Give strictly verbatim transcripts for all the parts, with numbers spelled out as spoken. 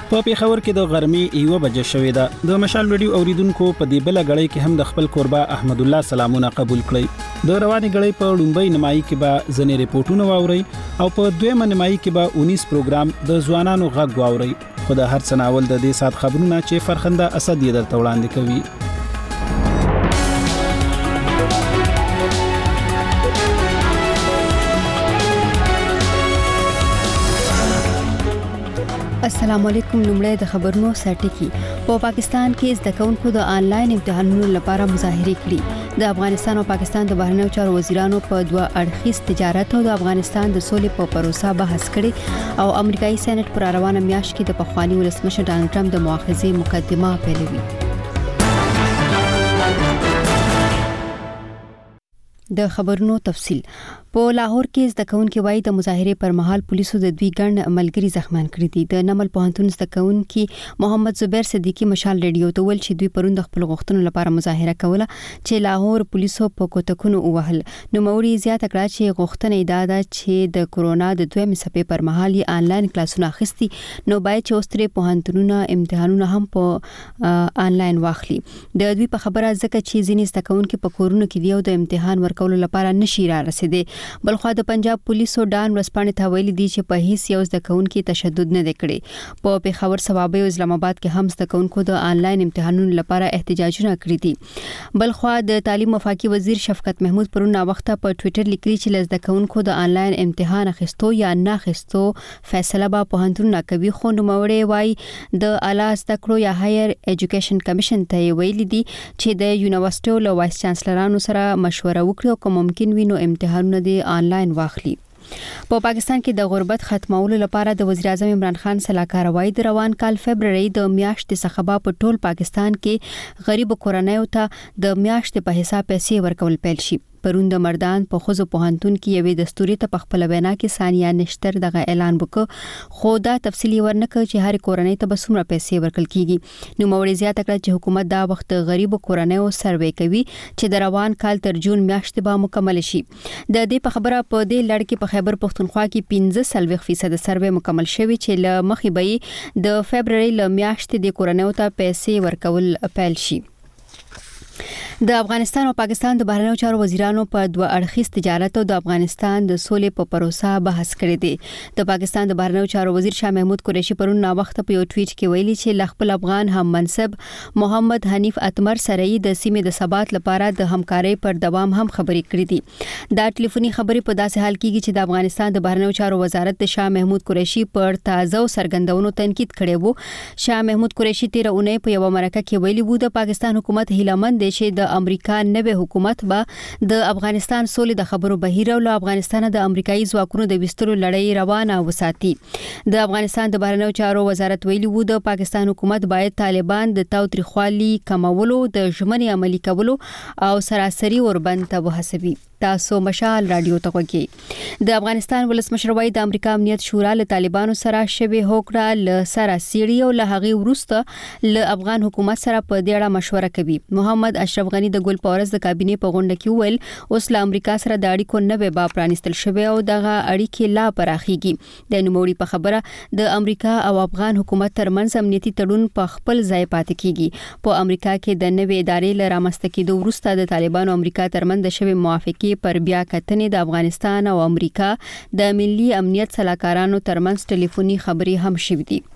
په پیښور کې د غرمې یوه بجه شوې ده. د مشال ویډیو اوریدونکو په دې بل غړی کې هم د خپل قربا احمد الله سلامونه قبول کړی. د رواني غړی په لومبۍ نمایي کې به ځنې ریپورتونه واوري او په دویمه نمایي کې به اونیس پروګرام د ځوانانو غږ واوري. خو د هر څه ناول د دې سات خبرونه چې فرخنده اسد یې درته وړاندې کوي. السلام علیکم. لومړی د خبرونو سرټکی. په پاکستان کې زده کوونکو د آنلاین امتحانونو لپاره مظاهره کړې. د افغانستان او پاکستان د بهرنیو چارو وزیرانو په دوه اړخیز تجارت او د افغانستان د سولې په پروسه بحث کړي او امریکایي سېنات پر روانه میاشت کې د پخوانی ولسمشر ډانلډ ټرمپ د مؤاخذې مقدمه پیلوي. د خبرونو تفصیل. په لاهور کې زده کوونکي وایي د مظاهرې پر مهال پولیسو د دوی ګڼ ملګري زخمیان کړي دي. د نمل پوهنتون زده کوونکي محمد زبیر صدیقی مشال ریډیو ته ویل چې دوی پرون د خپل غوښتنو لپاره مظاهره کوله چې لاهور پولیسو په کوټکونو ووهل. نو موري زیاته کړه چې غوښتنه دا ده چې د کورونا د دویمې څپې پر مهال یې آنلاین کلاسونه اخیستي نو باید چې اوستري پوهنتونونه امتحانونه هم په آنلاین واخلي. د دوی په خبره ځکه چې ځینې زده کوونکي په کورونو کې دی او د امتحان ورکولو لپاره نشي را رسیدي. بلخو د پنجاب پولیسو ډان ورسپانې ته ویلي دي چې په هیڅ یو زده کوونکي تشدد نه کړي. په پیښور صوابۍ او اسلام آباد کې هم زده کوونکو د آنلاین امتحانونو لپاره احتجاجونه کړي دي. بلخو د تعلیم وفاقي وزیر شفقت محمود پرون وخته په ټوئیټر لیکلي چې زده کوونکو د آنلاین امتحان اخیستو یا نه اخیستو فیصله به پوهنتون کوي. خو نو موري وای د اعلی زده کړو یا هایر ایجوکیشن کمیشن ته ویلي دي چې د یونیورسيټو له وایس چانسلرانو سره مشوره وکړي او کوم ممکن وي نو امتحانونه د آنلاین واخلي. په پاکستان کې د غربت ختمولو لپاره د وزیر اعظم عمران خان سلاکار وای د روان کال فبرवरी د میاشتې څخه په ټول پاکستان کې غریب کورنیو ته د میاشتې په حساب پیسې ورکول پیل شي. پرون د مردان په خوځو پوهنتون کې یوې دستوري ته په خپل وینا کې ثانیه نشتر دغه اعلان وکړ خو دا تفصیلی ورنکړ چې هر کورنۍ ته به څومره پیسې ورکول کیږي. نو موري زیاته کړه چې حکومت دا وخت غریب کورنیو سروې کوي چې د روان کال تر جون میاشتې به مکمل شي. د دې په خبره په دې لړ کې په خیبر پختونخوا کې پنځه سلوي فیصد سروې مکمل شوی چې ل مخې به د فبرवरी ل میاشتې د کورنیو ته پیسې ورکول پیل شي. د افغانستان او پاکستان د بهرنیو چارو وزیرانو په دوه اړخیز تجارت او د افغانستان د سولې په پروسه بحث کړی دی. د پاکستان د بهرنیو چارو وزیر شاه محمود قریشي پرون نا وخت په یو ټویټ کې ویلي چې خپل افغان هم منصب محمد حنیف اتمر سره د سیمې د ثبات لپاره د همکارۍ پر دوام هم خبرې کړې دي. دا ټلیفوني خبرې په داسې حال کې چې د افغانستان د بهرنیو چارو وزارت د شاه محمود قریشي پر تازه سرګندونو تنقید کړی وو. شاه محمود قریشي تیر اونۍ په یو مرکه کې ویلي وو د پاکستان حکومت هیلمن دی چې د امریکا نوې حکومت به د افغانستان سولې د خبرو بهیر او له افغانستان د امریکایي ځواکونو د وسترو لړۍ روانه وساتي. د افغانستان د بهرنیو چارو وزارت ویلي وو د پاکستان حکومت باید طالبان د تاوتریخوالي کمولو د ژمنې عملي کولو او سراسري اوربند ته وهڅوي. تاسو مشال رادیو ته وګورئ. د افغانستان ولسمشر وای د امریکا امنیت شورا له طالبانو سره شوی هوکړه ل سره سیړي او له هغه وروسته ل افغان حکومت سره په دې اړه مشوره کوي. محمد اشرف غنی د ګل پاورز د کابینې په غونډه کې ویل اوس له امریکا سره د اړیکو نوې با پرانستل شوی او دغه اړیکې لا پراخیږي. د نوموړي په خبره د امریکا او افغان حکومت ترمنځ امنیتي تړون په خپل ځای پاتې کیږي. په امریکا کې د نوې ادارې ل رامنځته کېدو وروسته د طالبانو امریکا ترمنځ شوی موافقه پر بیا کتنې د افغانستان او امریکا د ملي امنیت سلاکارانو ترمنځ ټلیفوني خبرې هم شوې دي.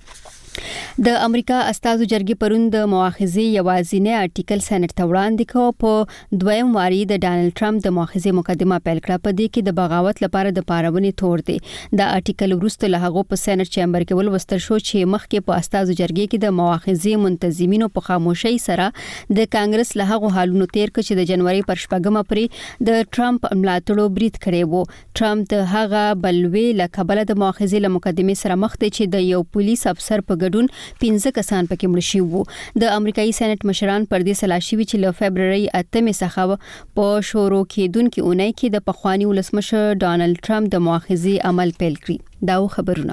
د امریکا استازو جرګې پرون د مؤاخذې یوازینی آرټیکل سېنات ته وړاندې کړ. په دویم واري د ډانلډ ټرمپ د مؤاخذې مقدمه پیل کړه. په دې کې د بغاوت لپاره د پارونې تور دی. د آرټیکل وروسته له هغه په سېنات چیمبر کې ولوستل شو چې مخکې په استازو جرګې کې د مؤاخذې منتظمینو په خاموشۍ سره د کانګرس له هغه حالونو تیر کړ چې د جنوري پر شپږمه پرې د ټرمپ ملاتړو برید کړی وو. ټرمپ د هغه بلوي له کبله د مؤاخذې له مقدمې سره مخ دی چې د یو پولیس افسر په ګډون پنځه کسان پکې مړ شوي وو. د امریکایي سېنات مشران پر دې سلا شوي چې له فبرवरी اتمې څخه په شروع کېدونکې اونۍ کې د پخوانی ولسمشر ډانلډ ټرمپ د مؤاخذې عمل پیل کړی. دا خبرونه.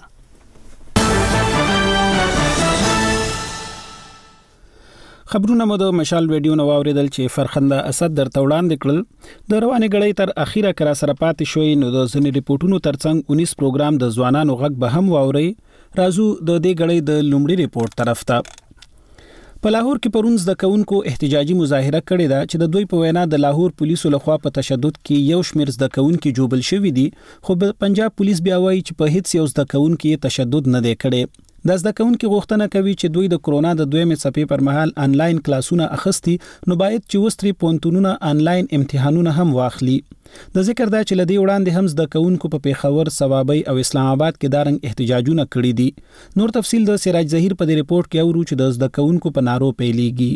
خبرونه مو د مشال ویډیو نو اوریدل چې فرخنده اسد درته وړاندې کړل. د رواني غړی تر اخیره کرا سره پاتې شوی نو د ځنې ریپورتونو ترڅنګ اونیس پروګرام د ځوانانو غږ به هم واوري. رازو د دې غړې د لومړي ریپورت طرف ته. په لاهور کې پرون زده کوونکو احتجاجي مظاهره کړې ده چې د دوی په وینا د لاهور پولیسو لخوا په تشدد کې یو شمېر زده کوونکي جوبل شوي دي، خو پنجاب پولیس بیا وایي چې په هیڅ یو زده کوونکي تشدد نه دی کړی. د زده کوونکو غوښتنه کوي چې دوی د کرونا د دویمې څپې پر مهال انلاین کلاسونه اخستي، نو باید چې وستري پونتونونه انلاین امتحانونه هم واخلي. د ذکر دا چې لدی وړاندې هم زده کوونکو په پیښور، صوابۍ او اسلام آباد کې دارنګ احتجاجونه کړي دي. نور تفصیل د سراج ظهیر په دې ریپورت کې اورو چې د زده کوونکو په نارو پیلېږي.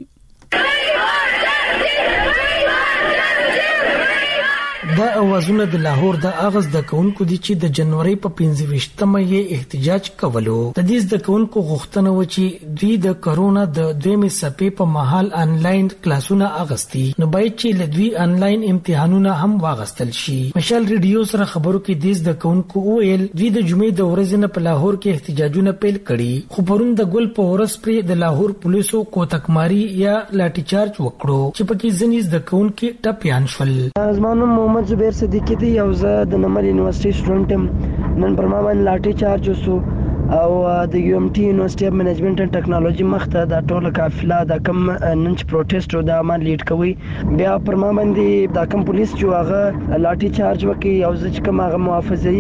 دا اوازونه د لاهور د اغاز د کونکو دي چې د جنوري په پنځه ویشتمه یې احتجاج کولو. د دې د کونکو غوښتنه و چې دوی د کرونا د دویمې څپې په مهال انلاین کلاسونه اغستي، نو باید چې لدوی انلاین امتحانونه هم واغستل شي. مشال ریډیو سره خبرو کې د کونکو ویل دوی د جمعې د ورځې نه په لاهور کې احتجاجونه پیل کړي، خو پرون د ګل په ورځ پر د لاهور پولیسو کوتکماری یا لاټي چارج وکړو چې پکې ځنې د کونکو ټپيان شول. زمانو محمد زبیر صدیقی دی، یو زه د نمل یونیورسيټي سټوډنټ یم. نن پر ما باندې لاټي چارج وسو او د یو ام ټي یونیورسيټي اف منیجمنت اند ټیکنالوژي مخته د ټوله قافله د کم نن چې پروټیسټ و دا ما لیډ کوي، بیا پر ما باندې د کم پولیس چې هغه لاټي چارج وکي او زه چې کوم هغه محافظي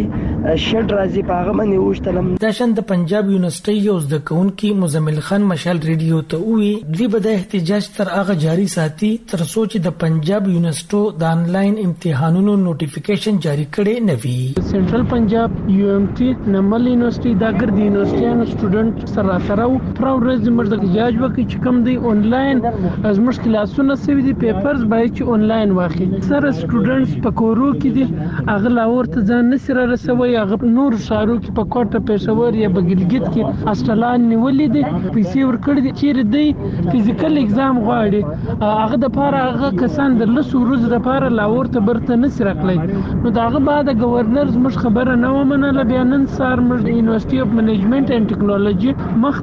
شډ راځي په هغه باندې وشتلم. د شند پنجاب یونیورسيټي یو زده کوونکی مزمل خان مشال ریډیو ته وی دوی به د احتجاج تر هغه جاری ساتي تر څو چې د پنجاب یونیورسيټو د انلاین امتحانونو نوټیفیکیشن جاری کړي نه وي. سنټرل پنجاب یو ام ټي نمل یونیورسيټي دا ګرځي یونیورسيټیانو سټوډنټ سره سره پر ورځ موږ د احتجاج وکړي چې کوم دی انلاین ازموږ کلاسونه سوي دي پیپرز باید چې انلاین واخلي. سره سټوډنټس په کورو کې دي، هغه لاور ته ځان نسره رسوي، هغه نور شارو کې په کوټه پېښور یا بګلګیت کې استلان نیولې دي، پیسې ورکړي دي چې دی فزیکل اگزام غواړي، هغه د پاره هغه کسان د لسو ورځې لپاره لاور ته برته نسره کړی. نو داغه بعد گورنر زموږ خبره نه ومنله. بیا نن سار موږ د یونیورسيټي اف منیجمنت اند ټیکنالوژي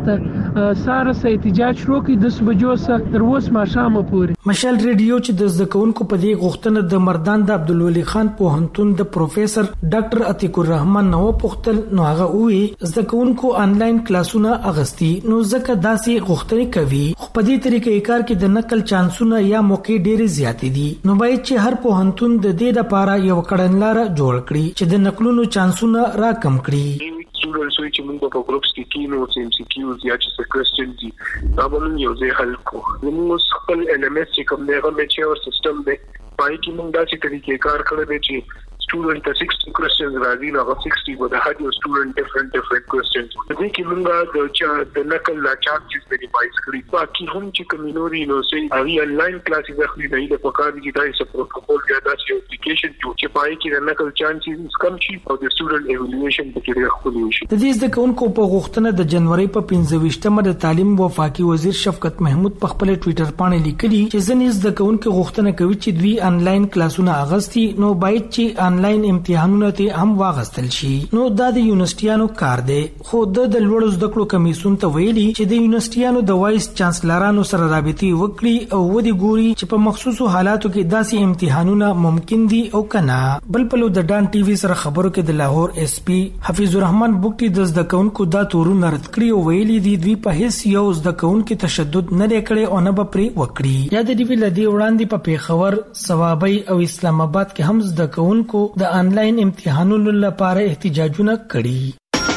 مخته ساره سه احتجاج شروع کړ د دس بجو سره تر اوس ماښام پورې. مشال ریډیو چې د زده کوونکو په دې غوښتنه د مردان د عبدالولي خان پوهنتون د پروفیسور ډاکټر عتیق الرحمن نو پوښتل، نو هغه وی زده کوونکو انلاین کلاسونه اغستی، نو ځکه داسې غوښتنې کوي، خو په دې طریقې کار کې د نقل چانسونه یا موقع ډېرې زیاتې دي. نو باید چې هر پوهنتون د دې لپاره یو کړنلاره جوړ کړي چې د نقلونو چانسونه را کم کړي. students which موږ په ګروپس کې کینوټس ام سی کیوز یا چې کوېسچن دي دا به موږ یو ځای حل کوو. موږ خپل ال ام اس چې کوم دی هغه میچور سیستم دی، پای کې موږ داسې طریقې کار کړی دی چې student ته sixty questions راځي، نو هغه sixty به د هر یو student different different questions. د دې کې موږ د چا د نقل لا چارجز ویریفایز کړی. باقي هم چې کمینوري نو سي هغه انلاین کلاسز اخلي دی د پکار دي دا یو پروتوکول یا دا یو اپلیکیشن چې پای کې د نقل چانسز کم شي او د student evaluation په کې راخلي شي. د دې د کوونکو په غوښتنه د جنوري په پنځه ویشتمه د تعلیم وفاقي وزیر شفقت محمود په خپل ټوئیټر باندې لیکلي چې ځنې د کوونکو غوښتنه کوي چې دوی انلاین کلاسونه اغستي، نو باید چې انلاین امتحانونه ته هم واغستل شي. نو دا د یونیورسيټیانو کار دی، خو د لوړو زده کړو کمیسیون ته ویلي چې د یونیورسيټیانو د وایس چانسلرانو سره رابطې وکړي او ودی ګوري چې په مخصوصو حالاتو کې داسې امتحانونه ممکن دي او کنه. بل په د ډان ټي وي سره خبرو کې د لاهور اس پی حفیظ الرحمن بوکټي د زده کوونکو دا تورونه رد کړی او ویلي دي دوی په هیڅ یو زده کوونکو تشدد نه لري او نه به پرې وکړي. یا د دې ولدي وړاندې په پیښور، صوابۍ او اسلام آباد کې هم زده کوونکو د انلاین امتحانونو لپاره احتجاجونه کړي.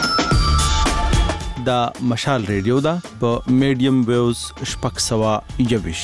دا مشال ریډیو دا په میډیم ویوز شپږ سوه یوویش.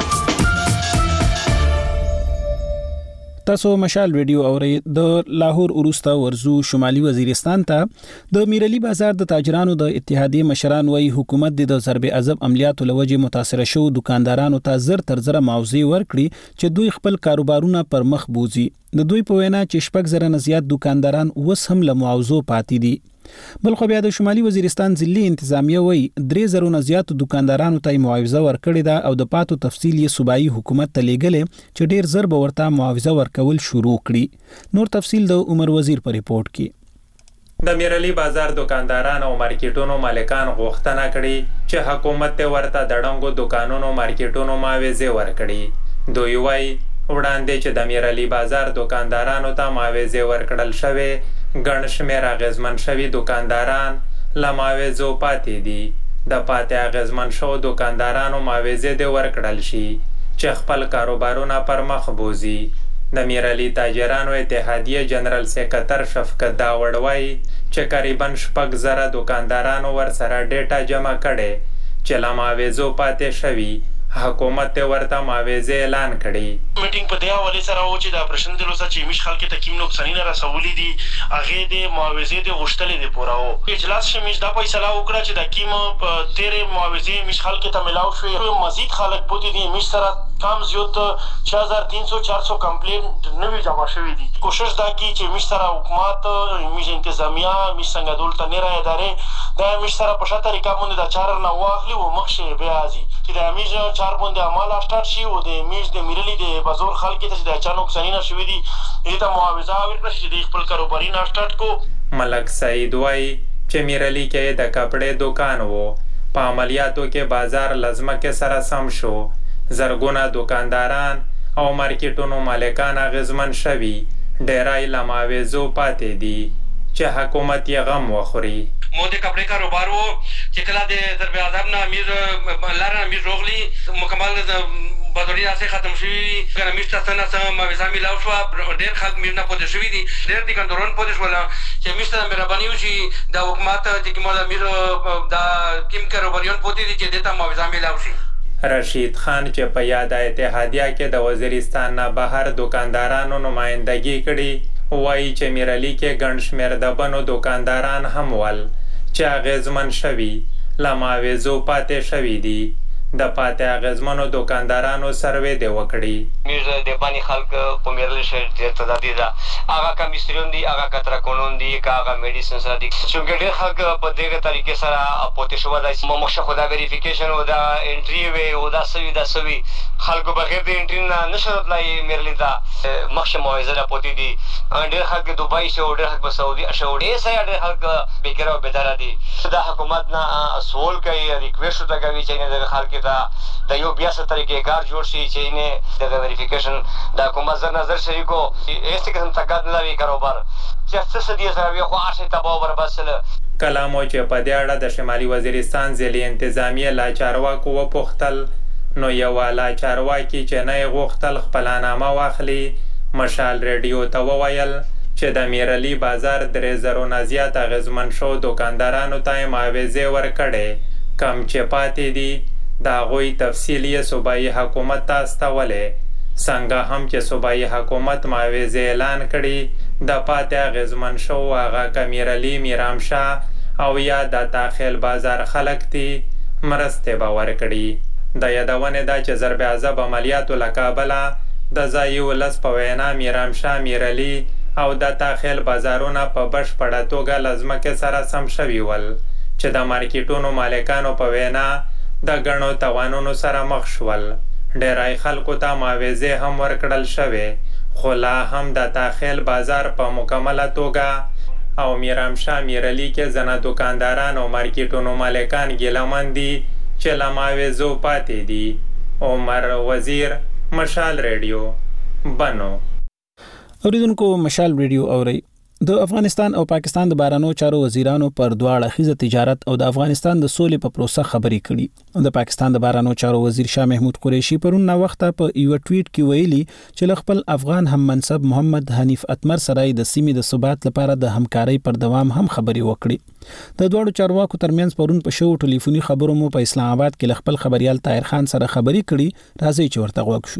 تاسو مشال ریډیو اورئ. د لاهور وروسته ورزو شمالي وزیرستان ته د میرلی بازار د تاجرانو د اتحادیې مشران وایي حکومت د ضرب عضب عملیاتو لوجې متاثر شو دکاندارانو ته زر تر زر معاوضه ورکړي چې دوی خپل کاروبارونه پر مخ بوزي. د دوی په وینا چې شپږ زره نه زیات دکانداران اوس هم له معاوضو پاتې دي. بل خو بیا د شمالي وزیرستان ضلعي انتظامیه وایي درې زره نه زیات دکاندارانو ته معاوضه ورکړې ده او د پاتو تفصیل یې صوبایي حکومت ته لیږلې چې ډیر زر به ورته معاوضه ورکول شروع کړي. نور تفصیل د عمر وزیر په ریپورت کې. د میرلی بازار دکانداران او مارکیټونو مالکان غوښتنه کړې چې حکومت ته ورته د ډنګو دکانونو مارکیټونو معاوضه ورکړي. دوی وایي وړاندې چې د میرلی بازار دکاندارانو ته معاوضه ورکړل شوې، ګڼ شمېر اغیزمن شوي دکانداران لماویزو پاتې دي. د پاتې اغیزمن شو دکاندارانو ماویزې دې ورکړل شي چې خپل کاروبارونه پر مخ بوزي. د میرعلي تاجرانو اتحادیه جنرال سیکرټر شفقت داوړ وایي چې قریبا شپږ زره دکاندارانو ورسره ډیټا جمع کړې چې له ماویزو پاتې شوي. حکومت ورته ماویزې اعلان کړي. میټینګ په دې حواله سره و چې د اپریشن د لوسه چې مش خلک ته کیم نقصانونه رسولي دي هغه د ماویزې د غشتلې د پورا او اجلاس شمیش دا فیصله وکړه چې د کیم په تیرې ماویزې مش خلک ته ملاو شوی. مزید خلک پوتې دي مش سره کم زیات چھ ہزار تین سو چار سو کمپلین نوی جمع شوی دي. کوشش دا کی چې مش سره حکومت مش انتظامیه مش څنګه دولت نه را ادارې دا مش سره په شته طریقه باندې د چار نه واخلي او مخشه بیا ازي چې د مش چار باندې عمل اشتار شي او د مش د میرلی د بازار خلک ته چې د چا نقصانونه شوی دي دې ته معاوضه ورکړي چې د خپل کاروباري نه اشتار کو. ملک سعید وای چې میرلی کې د کپڑے دکان وو په عملیاتو کې بازار لازمه کې سره سم شو. زرګونه دکانداران او مارکیټونو مالکان اغیزمن شوي. ډیرای لماویزو پاتې دي چې حکومت یې غم وخوري. مو د کپڑے کاروبار وو چې کله د ضرب اعظم نه امیر لار امیر روغلی مکمل بدوري اسه ختم شوی کنه مشته څنګه سم موزه ملاو شو ډېر خلک میر نه پوه شوی دي ډېر دي کندورون پوه شو چې مشته مهرباني وشي د حکومت چې کومه امیر د کیم کاروباریون پوه دي چې دته موزه ملاو شي. رشید خان چې په یاد اتحادیه کې د وزیرستان نه بهر دکاندارانو نمائندګي کړي وایي چې میرعلي کې ګڼ شمېر د بنو دکانداران هم ول چې اغیزمن شوي له ماویزو پاتې شوي دي. د پاتې اغیزمنو دکاندارانو سروې دې وکړي. موږ د باندې خلک په میرعلي شهر ډېر تعداد ده هغه کمیستریون دي هغه کترکونون دي که هغه میډیسن سره دي چونکې ډېر خلک په دغه طریقې سره پوتې شوي دي. مخکې خو دا ویریفیکیشن او دا انټري وی او دا سوي دا سوي خلکو بغیر د انټري نه نشي راتلای میرعلي ته مخکې موعظه را پوتې دي. ډېر خلک دوبۍ شو ډېر خلک په سعودي شو ډېر ځای ډېر خلک بیکاره او بیداره دي. دا حکومت نه سوال کوي ریکویسټ ورته کوي چې دغه خلک ته د یو بیا څه طریقې کار جوړ شي چې نه دغه ویریفیکیشن د حکومت زر نظر شریکو هیڅ قسم تکاد نه لري کاروبار چې څه څه دي سره وي خو هر شي تباہ او برباد سره. کلام چې په دې اړه د شمالي وزیرستان ضلعي انتظامیه لا چارواکو وپوښتل نو یو لا چارواکي چې نه یې غوښتل خپلنامه واخلي مشال ریډیو ته وویل چې د میرعلي بازار درې زرو نه زیات اغیزمن شو دکاندارانو ته یې معاوضې ورکړې. کم چې پاتې دي د هغوی تفصیل یې صوبایي حکومت ته استولی. څنګه هم چې صوبایي حکومت معاوضې اعلان کړي د پاتې اغیزمن شو هغه که میرعلي میرامشاه او یا د تاخیل بازار خلک دي مرستې به ورکړي. د یادونې ده چې ضرب عذاب عملیاتو له کابله د ځایي ولس په وینا میرامشاه میرعلي او د تاخیل بازارونه په بشپړه توګه له ځمکې سره سم شوي ول چې د مارکیټونو مالکانو په وینا د ګڼو تاوانونو سره مخ شول. ډیری خلکو ته معاوضې هم ورکړل شوې خو لا هم د تاخیل بازار په مکمله توګه او میرامشاه میرعلي کې ځنه دکانداران او مارکیټونو مالکان ګیلهمن دي چې له معاوضو پاتې دي. عمر وزیر مشال ریډیو بنو. اوریدونکو مشال ریډیو اوري. د افغانستان او پاکستان د بهرنیو چارو وزیرانو پر دواړه اړخیزه تجارت او د افغانستان د سولې په پروسه خبرې کړي. د پاکستان د بهرنیو چارو وزیر شاه محمود قریشي پرون نا وخت په یو ټویټ کې ویلي چې خپل افغان هم منصب محمد حنیف اتمر سره د سیمې د ثبات لپاره د همکارۍ پر دوام هم خبرې وکړي. د دوړو چارواکو ترمنځ پرون په شو ټلیفوني خبرو مو په اسلام آباد کې خپل خبريال طاهر خان سره خبرې کړي. راځي چې ورته وګورو.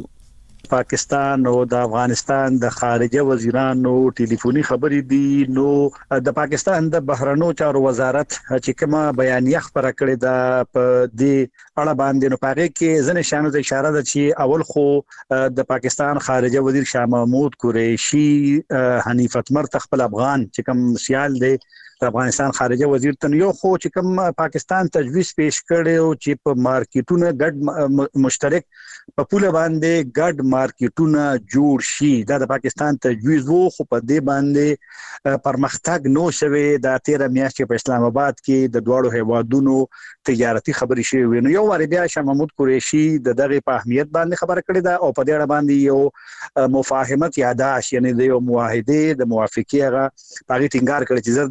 پاکستان او د افغانستان د خارجه وزیرانو ټلیفوني خبرې دي. نو د پاکستان د بهرنیو چارو وزارت چې کومه بیانیه خبره کړې ده په دې اړه باندې نو پاره کې ځنه شانو ته اشاره ده چې اول خو د پاکستان خارجه وزیر شاه محمود قریشي حنیف اتمر خپل افغان چې کوم سیال دی د افغانستان خارجه وزیر ته یو خو چې کوم پاکستان تجویز پیش کړو چې په مارکیټونو ګډ مشترک په پوله باندې ګډ مارکیټونه جوړ شي. دا د پاکستان تجویز وو خو په دې باندې پرمختګ نو شوی. د تیر میاشتې په اسلام آباد کې د دوړو هیوادونو تجارتي خبرې شوې. نو یو واری بیا شاه محمود قریشي د دغه په اهمیت باندې خبره کړې ده او په دې اړه باندې یو مفاهمت یاداش یعنی د یو معاهده د موافقه هغه پاغي ټینګار کړی چې زردا کارو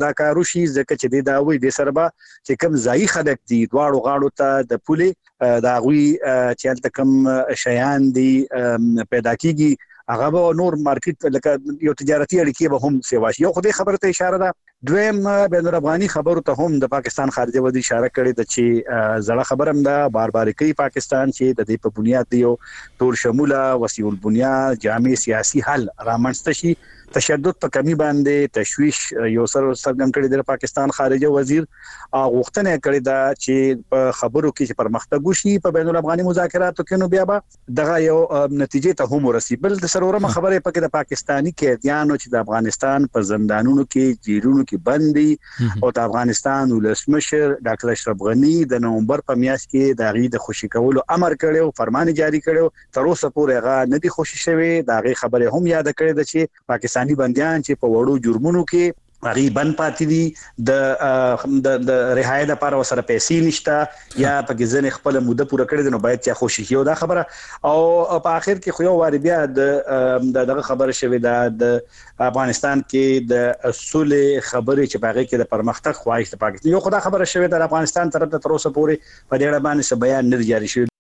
شروع شي ځکه چې د داوی د سربا چې کم ځای خلک دي دواړو غاړو ته د پولې دا غوي چې تل کم شیان دي پیدا کیږي هغه به نور مارکیټ لکه یو تجارتي اړیکې به هم سیوا شي. یو خدای خبره ته اشاره ده. دویم بین الافغاني خبرو ته هم د پاکستان خارجه وزیر اشاره کړې ده چې زړه خبرم ده بار بار کوي پاکستان چې د دې په بنیاد دی یو ټول شموله وسیع البنیاد جامع سیاسي حل رامنځته شي. تشدد په کمی باندې تشویش یو سر سرګن کړی د پاکستان خارجه وزیر غوښتنه کړې ده چې په خبرو کې چې پرمختګ وشي په بین الافغاني مذاکراتو کې نو بیا به دغه یو نتیجې ته هم ورسي. بل د سرورمه خبره پکې د پاکستانی قیدیانو چې د افغانستان په زندانونو کې جیلونو کې بندي او د افغانستان ولسمشر ډاکټر اشرف غنی د نومبر په میاشت کې د غي د خوشی کولو امر کړو فرمان جاری کړو تر اوسه پورې هغه نه دي خوشی شوی. دا غي خبره هم یاد کړې ده چې پاکستان بنديان چې په وړو جرمونو کې غریبن پاتې دي د د د رهایی لپاره وسره پیسې نشته یا په ځنه خپل موده پوره کړی نو باید چې خوشی شي. دا خبره او په اخر کې خو یو واری بیا د دغه خبره شوی د افغانستان کې د اصول خبرې چې باغې کې د پرمختګ خواهش د پاکستان یو خدای خبره شوی د افغانستان طرف ته تر اوسه پورې په دې اړه باندې بیان نه جاری شوی.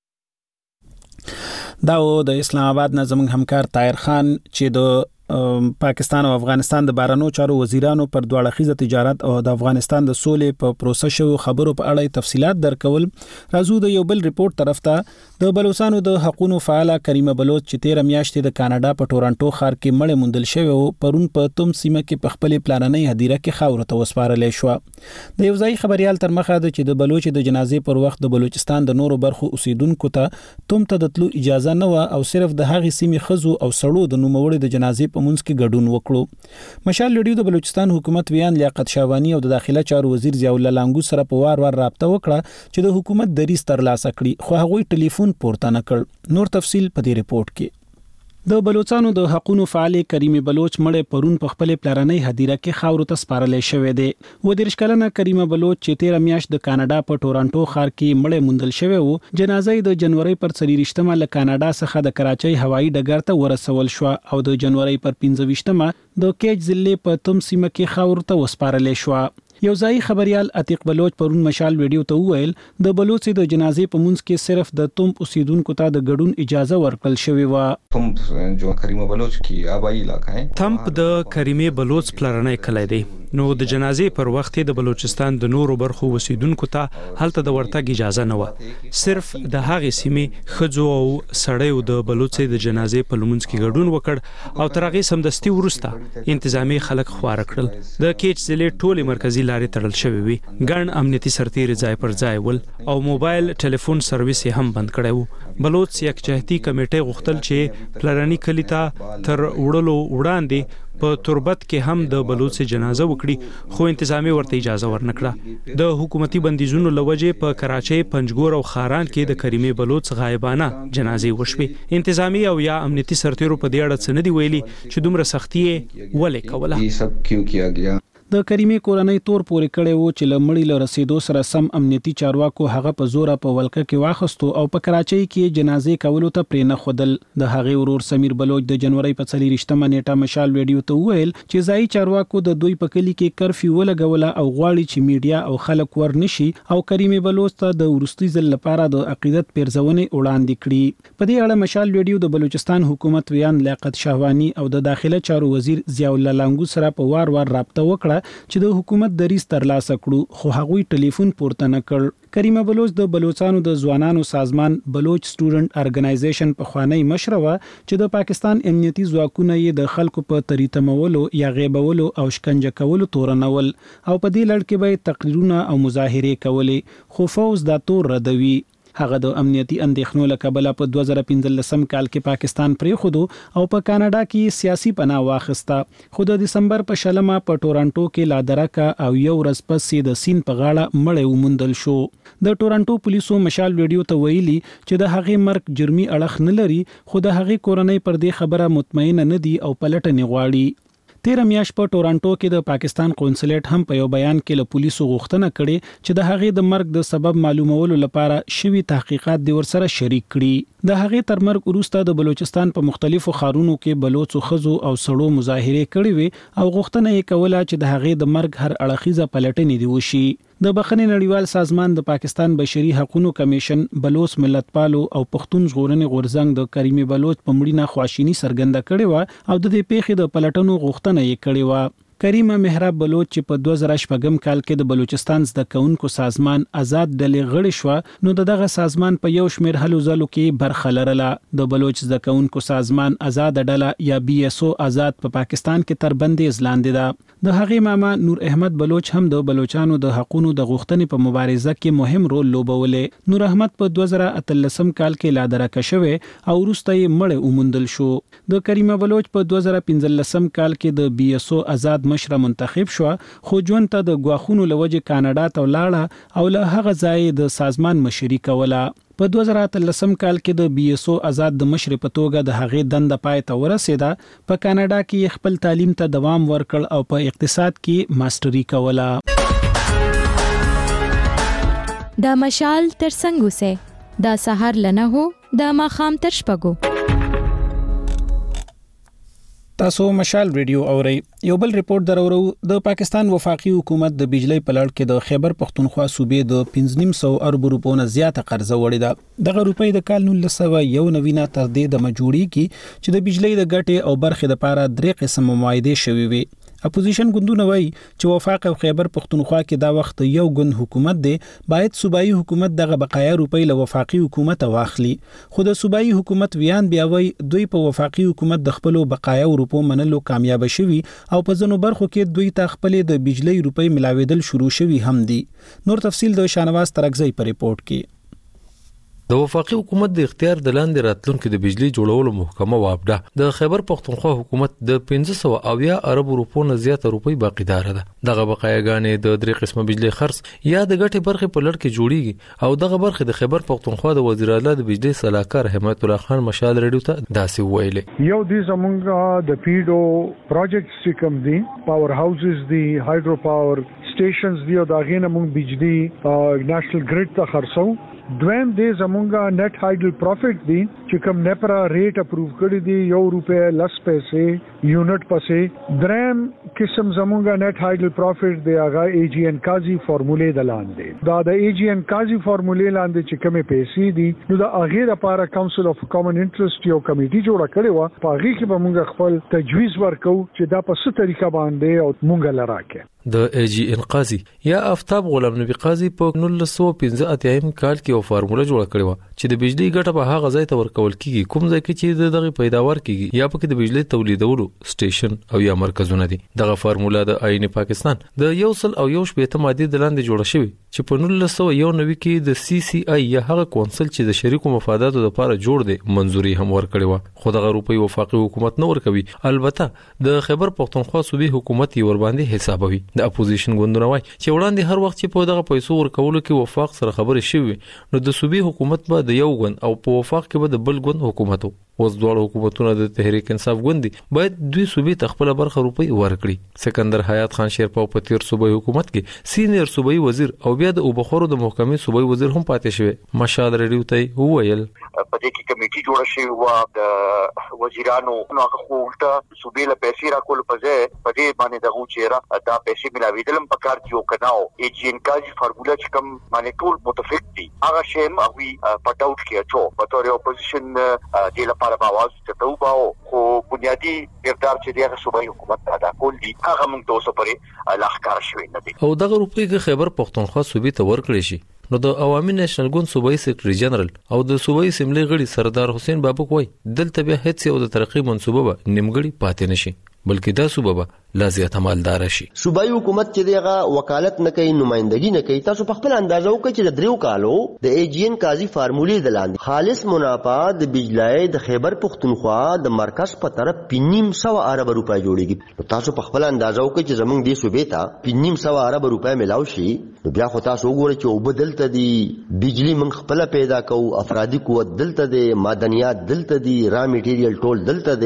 دا د اسلام آباد نه زموږ همکار طاهر خان چې د پاکستان او افغانستان د بارنو چارو وزیرانو پر دواړه خیزه تجارت او د افغانستان د سولې په پروسه شو خبرو په اړه تفصيلات درکول. راځو د یو بل ریپورت طرف ته. د بلوچستان د حقوقو فعال کریمه بلوچ چې تیر میاشتې د کاناډا په ټورانټو ښار کې مړ موندل شوی او پرون په توم سیمه کې په خپل پلاننۍ هدیره کې خاور ته وسپارل شو. د یو ځای خبريال تر مخه د چې د بلوچ د جنازې پر وخت د بلوچستان د نورو برخو اوسیدونکو ته توم ته د تلو اجازه نه و او صرف د هغې سیمې خزو او سړو د نوموړي د جنازې په منځ کې ګډون وکړو. مشال لډیو د بلوچستان حکومت ویان لیاقت شاوانی او د داخله چارو وزیر ضیاء الله لانګو سره په وار وار رابطه وکړه چې د حکومت دریز ترلاسه کړي خو هغوی ټلیفون پورته نه کړ. نور تفصیل په دې ریپورت کې. د بلوچستانو د حقوقو فعال کریمه بلوچ مړ پرون په خپل پلاننۍ هدیره کې خاور ته سپارلې شوې ده. و د رشکلنه کریمه بلوچ چې تیر میاشت د کاناډا په ټورانټو ښار کې مړ موندل شوی وو جنازه د جنوري پر څلورشتمه له کاناډا څخه د کراچۍ هوایي ډګر ته ورسول شو او د جنوري پر پنځه د کیج ضلع په توم سیمه کې خاور ته وسپارلې شو. یو ځای خبريال عتیق بلوچ پرون مشال ویډیو ته وویل د بلوچ د جنازې په منځ کې صرف د توم اوسیدونکو ته د ګډون اجازه ورکړل شوې و. توم جو کریمه بلوچ کی آبائی علاقہ ہے. تمپ د کریمه بلوچ پلرنۍ کلی دی. نو د جنازې پر وخت د بلوچستان د نورو برخو اوسیدونکو ته هلته د ورتګ اجازه نه و. صرف د هغې سیمې خځو او سړیو د بلوچ د جنازې په لمونځ کې ګډون وکړ او تر هغې سمدستي وروسته انتظامی خلک خوار کړل. د کیچ ضلع ټولې مرکزی لارې تړل شوې وي. ګڼ امنیتي سرتیري ځای پر ځای ول او موبایل ټلیفون سرویس هم بند کړی و. بلوچ یکجهتي کمیټې غوښتل چې پلرني کلی ته تر وړلو وړاندې په تربت کې هم د بلوچ جنازه وکړي خو انتظامی ورته اجازه ورنکړه. د حکومتي بندیزونو لوجه په کراچۍ پنجګور او خاران کې د کریمه بلوچ غایبانه جنازې وشوي. انتظامی او یا امنیتي سرتیرو په دې اړه څه نه دی ویلي چې دومره سختي ولې کوله. یہ سب کیوں کیا گیا؟ د کریمه کورنۍ تور پورې کړي وو چې لمړی له رسیدو سره سم امنیتي چارواکو هغه په زوره په ولکه کې واخستو او په کراچۍ کې جنازې کولو ته پرې نه خودل. د هغې ورور سمیر بلوچ د جنوري په څلورشتمه نیټه مشال ویډیو ته وویل چې ځای چارواکو د دوی په کلی کې کرفیو ولګوله او غواړي چې میډیا او خلک ورنشي او کریمه بلوچ ته د ورستي ځل لپاره د عقیدت پیرزونې وړاندې کړي. په دې اړه مشال ویډیو د بلوچستان حکومت ویان لیاقت شاهوانی او د داخله چارو وزیر ضیاء الله لانګو سره په وار وار رابطه وکړه چې د حکومت دریز ترلاسه کړو خو هغوی ټلیفون پورته نه کړ. کریمه بلوچ د بلوچستانو د ځوانانو سازمان بلوچ سټوډنټ ارګنایزیشن په خوانی مشره و چې د پاکستان امنیتي ځواکونه یې د خلکو په تریتمولو یا غیبولو او شکنجه کولو تورنول او په دې لړ کې به تقریرونه او مظاهره کولې خو فوز دا تور ردوي. هغه د امنیتي اندېښنو له کبله په دوه زره پنځلسم کال کې پاکستان پریښودو او په کاناډا کې سیاسي پناه واخیسته خو د دسمبر په شلمه په ټورانټو کې لا درکه او یو ورځ پسې د سین په غاړه مړی وموندل شو. د ټورانټو پولیسو مشال ویډیو ته ویلي چې د هغې مرګ جرمي اړخ نه لري خو د هغې کورنۍ پر دې خبره مطمئنه نه دي او پلټنې غواړي. تیر میاشت په ټورانټو کې د پاکستان قونسلیت هم په یو بیان کې له پولیسو غوښتنه کړې چې د هغې د مرګ د سبب معلومولو لپاره شوي تحقیقات د ورسره شریک کړي. د هغې تر مرګ وروسته د بلوچستان په مختلفو ښارونو کې بلوڅو ښځو او سړو مظاهرې کړې وې او غوښتنه یې کوله چې د هغې د مرګ هر اړخیزه پلټنې دي وشي. د بخښنې نړیوال سازمان د پاکستان بشري حقوقو کمیشن بلوچ ملتپالو او پښتون ژغورنې غورځنګ د کریمي بلوچ په مړینه خواشینی څرګنده کړې و او د دې پیښې د پلټنو غوښتنه یې کړې و. کریمه مهراب بلوچ چې په دوه زره شپږم کال کې د بلوچستان زده کوونکو سازمان آزاد ډلې غړي شو نو دغه سازمان په یو شمېر هلو ځلو کې برخه لرله. د بلوچ زده کوونکو سازمان آزاد ډله یا بي اس او آزاد په پا پاکستان کې تر بندیز لاندې ده. د هغې ماما نور احمد بلوچ هم د بلوچانو د حقوقو د غوښتنې په مبارزه کې مهم رول لوبولې. نور احمد په دوه زره اتلسم کال کې لا درکه شوی او وروسته یې مړ وموندل شو. د کریمه بلوچ په دوه زره پنځلسم کال کې د بي اس او آزاد مشره منتخب شو خو ژوند ته د غواخونو لوجه کاناډا ته ولاړه او له هغه ځای د سازمان مشري کوله. په دوه زره اتلسم کال کې د بي اس او آزاد د مشر په توګه د هغې دنده پای ته ورسېده. په کاناډا کې خپل تعلیم ته دوام ورکړ او په اقتصاد کې ماستري کوله. د مشال تر څنګه سه د سحر لنه هو د ماخام تر شپګو. تاسو مشال ریډیو اورئ. یو بل ریپورت درورو د پاکستان وفاقي حکومت د بجلی په لړ کې د خیبر پختونخوا صوبې د پنځه نیم سو ارب روپو نه زیاته قرضه وړې ده. دغه روپۍ د کال نولس سوه یو نوي نه تر دې د مجوړي کې چې د بجلی د ګټې او برخې لپاره درې قسم معاهدې شوي وي. اپوزیشن ګوندونه وایي چې وفاق او خیبر پختونخوا کې دا وخت یو ګوند حکومت دی باید صوبایي حکومت دغه بقایا روپۍ له وفاقي حکومت واخلي. خو د صوبایي حکومت ویان بیا وایي دوی په وفاقي حکومت د خپل بقایا روپو منلو کامیاب شوي او په ځینو برخو کې دوی ته خپل د بجلی روپۍ ملاویدل شروع شوي هم دي. نور تفصیل د شانواز ترکزی په ریپورت کې. د وفاقي حکومت د اختیار د لاندې راتلونکو د بجلی جوړولو محکمه وابډه د خیبر پختونخوا حکومت د پنځه سوه اویا ارب روپو نه زیاته روپۍ باقیدار ده. دغه بقایاګانې د درې قسمه بجلی خرڅ یا د ګټې برخې په لړ کې جوړیږي او دغه برخې د خیبر پختونخوا د وزیر اعلی د بجلی صلاحکار حمایت الله خان مشال ریډیو ته داسې ویلي. یو د زمونږ د پیډو پروجیکټس چې کوم دي پاور هاوسز دي هایدرو پاور سټیشنز دی او دا غینه مونږ بجلی نېشنل ګریډ ته خرڅو. دویم دی زمونږه نت هایډل پروفټ دی چې کوم نپرا ریټ اپروو کړی دی یو روپے لس پیسې یونټ پسې. دریم قسم زمونږه نت هایډل پروفټ دی هغه ای جی ان کازي فارمولې د لاندې دا د ای جی ان کازي فارمولې لاندې چې کومه پیسې دي نو د هغه لپاره کونسل اف کامن انټرست یو کمیټي جوړه کړې و په هغه کې به مونږ خپل تجویز ورکو چې دا په څه طریقه باندې او مونږ لراکه. د ای جی ان قاضي یا آفتاب غلام نبی قاضي په نولس سوه پنځه اتیا کال کې یو فارموله جوړه کړې و چې د بجلی ګټه په هغه ځای ته ورکول کیږي کوم ځای کې چې دغه پیداوار کیږي یا پکې د بجلی تولیدولو سټیشن او یا مرکزونه دي. دغه فارموله د آئین پاکستان د یو سل او یو شپږ ماده د لاندې جوړه شوی چې په نولس سوه یو نوي کې د سی سی آی یا هغه کونسل چې د شریکو مفاداتو لپاره جوړ دی منځوري هم ورکړې و خو دغه روپۍ وفاقي حکومت نه ورکوي. البته د خیبر پختونخوا صوبې حکومت یې ور باندې حسابوي. د اپوزیشن ګوندونه وایي چې وړاندې هر وخت چې په دغه پیسو ورکولو کې وفاق سره خبرې شوي نو د صوبې حکومت به د یو ګوند او په وفاق کې به د بل ګوند حکومت وو. اوس دواړه حکومتونه د تحریک انصاف ګوند باید دوی صوبې ته خپل برخه روپۍ ورکړي. سکندر حیات خان شیرپا په تیر صوبې حکومت کې سینیئر صوبې وزیر او بیا د اوبخورو د محکمې صوبې وزیر هم پاتې شوی. مشال ریډیو ته وویل په دې کې کمیټي جوړه شوې و د وزیرانو نو هغه خو ولټه صوبې له پیسې راکول په ځای په دې باندې دغه چیرې دا پیسې ملاویدل په کار دی او کناو ای جی ان کاجی فارموله چې کوم باندې ټول متفق دي هغه شیم هغه پټ اوټ کیه چو په تور اپوزیشن د لپاره باواز ته توباو خو بنیادی کردار چې دغه صوبایي حکومت ادا کول دي هغه موږ ته اوسه پرې لاخکار شوی نه دي. او دغه روپۍ کې خیبر پختونخوا صوبې ته ورکړې شي نو د عوامي نېشنل ګوند صوبایي سیکریټري جنرال او د صوبایي اسمبلی غړي سردار حسین بابک وای دلته به هیڅ یو د ترقی منصوبه به نیمګړی پاتې نشي بلکې دا صوبه به لا زیات مالدار شي. صوبایي حکومت چې دغه وکالت نه کوي نمائندګي نه کوي تاسو په خپل اندازو کې چې د دریو کالو د ای جی ان قاضي فارمولې د لاندې خالص منافع د بجلی د خیبر پختونخوا د مرکز په طرف پنځم سو ارب روپۍ جوړیږي. تاسو په خپل اندازو کې چې زمونږ د صوبې ته پنځم سو ارب روپۍ ملاو شي بیا خو تاسو وګورئ چې وبدلته دي بجلی من خپل پیدا کوو افرادي قوت دلته دي معدنیات دلته دي را میټیریل ټول دلته دي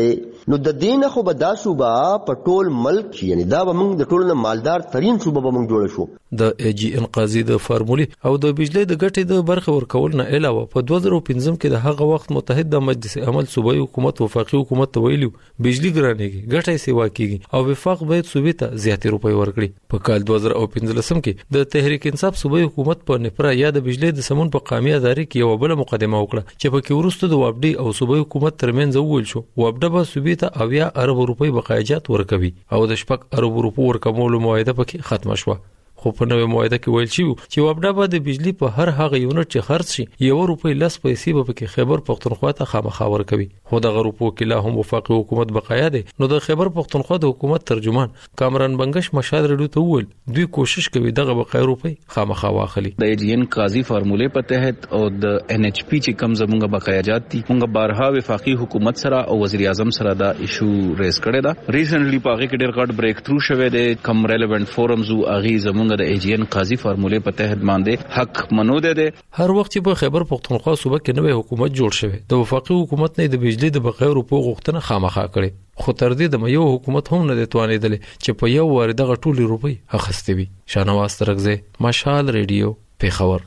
نو د دینه خو به دا صوبه په ټول ملک یعنی دا به موږ د ټولو مالدار ترين صوبه به موږ جوړ شو. د ای جی ان قاضي د فارمولي او د بجلی د ګټې د برخه ورکول نه علاوه په دوه زره پنځم کې د هغه وخت متحد د مجلس عمل صوبایي حکومت وفاقي حکومت ته ویلو بجلی ګرانېږي ګټه سیوا کیږي او وفاق باید صوبې ته زیاتې روپۍ ورکړي. په کال دوه زره پنځلس کې د تحریک انصاف صوبایي حکومت په نپرا یا د بجلی د سمون په قامي ادارې کې یو بل مقدمه وکړه چې په کې ورسته د وابډي او صوبایي حکومت ترمنځ وویل شو وابډه به صوبې ته اویا ارب روپۍ بقایجات ورکوي او د شپږ ارب روپو ورکولو موعده پکې ختمه شوه. خو په نوې موعده کې ویل شي چې وابډه به د بجلی په هر هغه یونټ چې خرڅ شي یو روپۍ لس پیسې به پکې خیبر پختونخوا ته خامخا ورکوي. خو د غروپو کې لا هم وفاقي حکومت بقایا دی. نو د خیبر پختونخوا د حکومت ترجمان کامران بنگش مشال رډو ته وویل دوی کوشش کوي دغه بقایا روپۍ خامخا واخلي. د ایجین قاضي فارمولې په تحت او د ان ایچ پی چې کم زمونږ بقایاجات دي موږ بارها وفاقي حکومت سره او وزیر اعظم سره دا ایشو ریز کړی دا. ریسنټلی په هغه کې ډېر غټ بریک تھرو شوه دی. کم ریلیونٹ فورمز او اغي زمونږ د ایجین قاضي فارمولې په تحت باندې حق منو ده. هر وخت چې په خیبر پختونخوا صوبه کې نوې حکومت جوړ شوه د وفاقي حکومت نه د بجلی د بقایو روپو غوښتنه خامخا کړي خو تر دې د یو حکومت هم نه توانیدل چې په یو وار دغه ټولي روپۍ اخستې وي. شانواز ترغزه مشال ریډیو پیښور.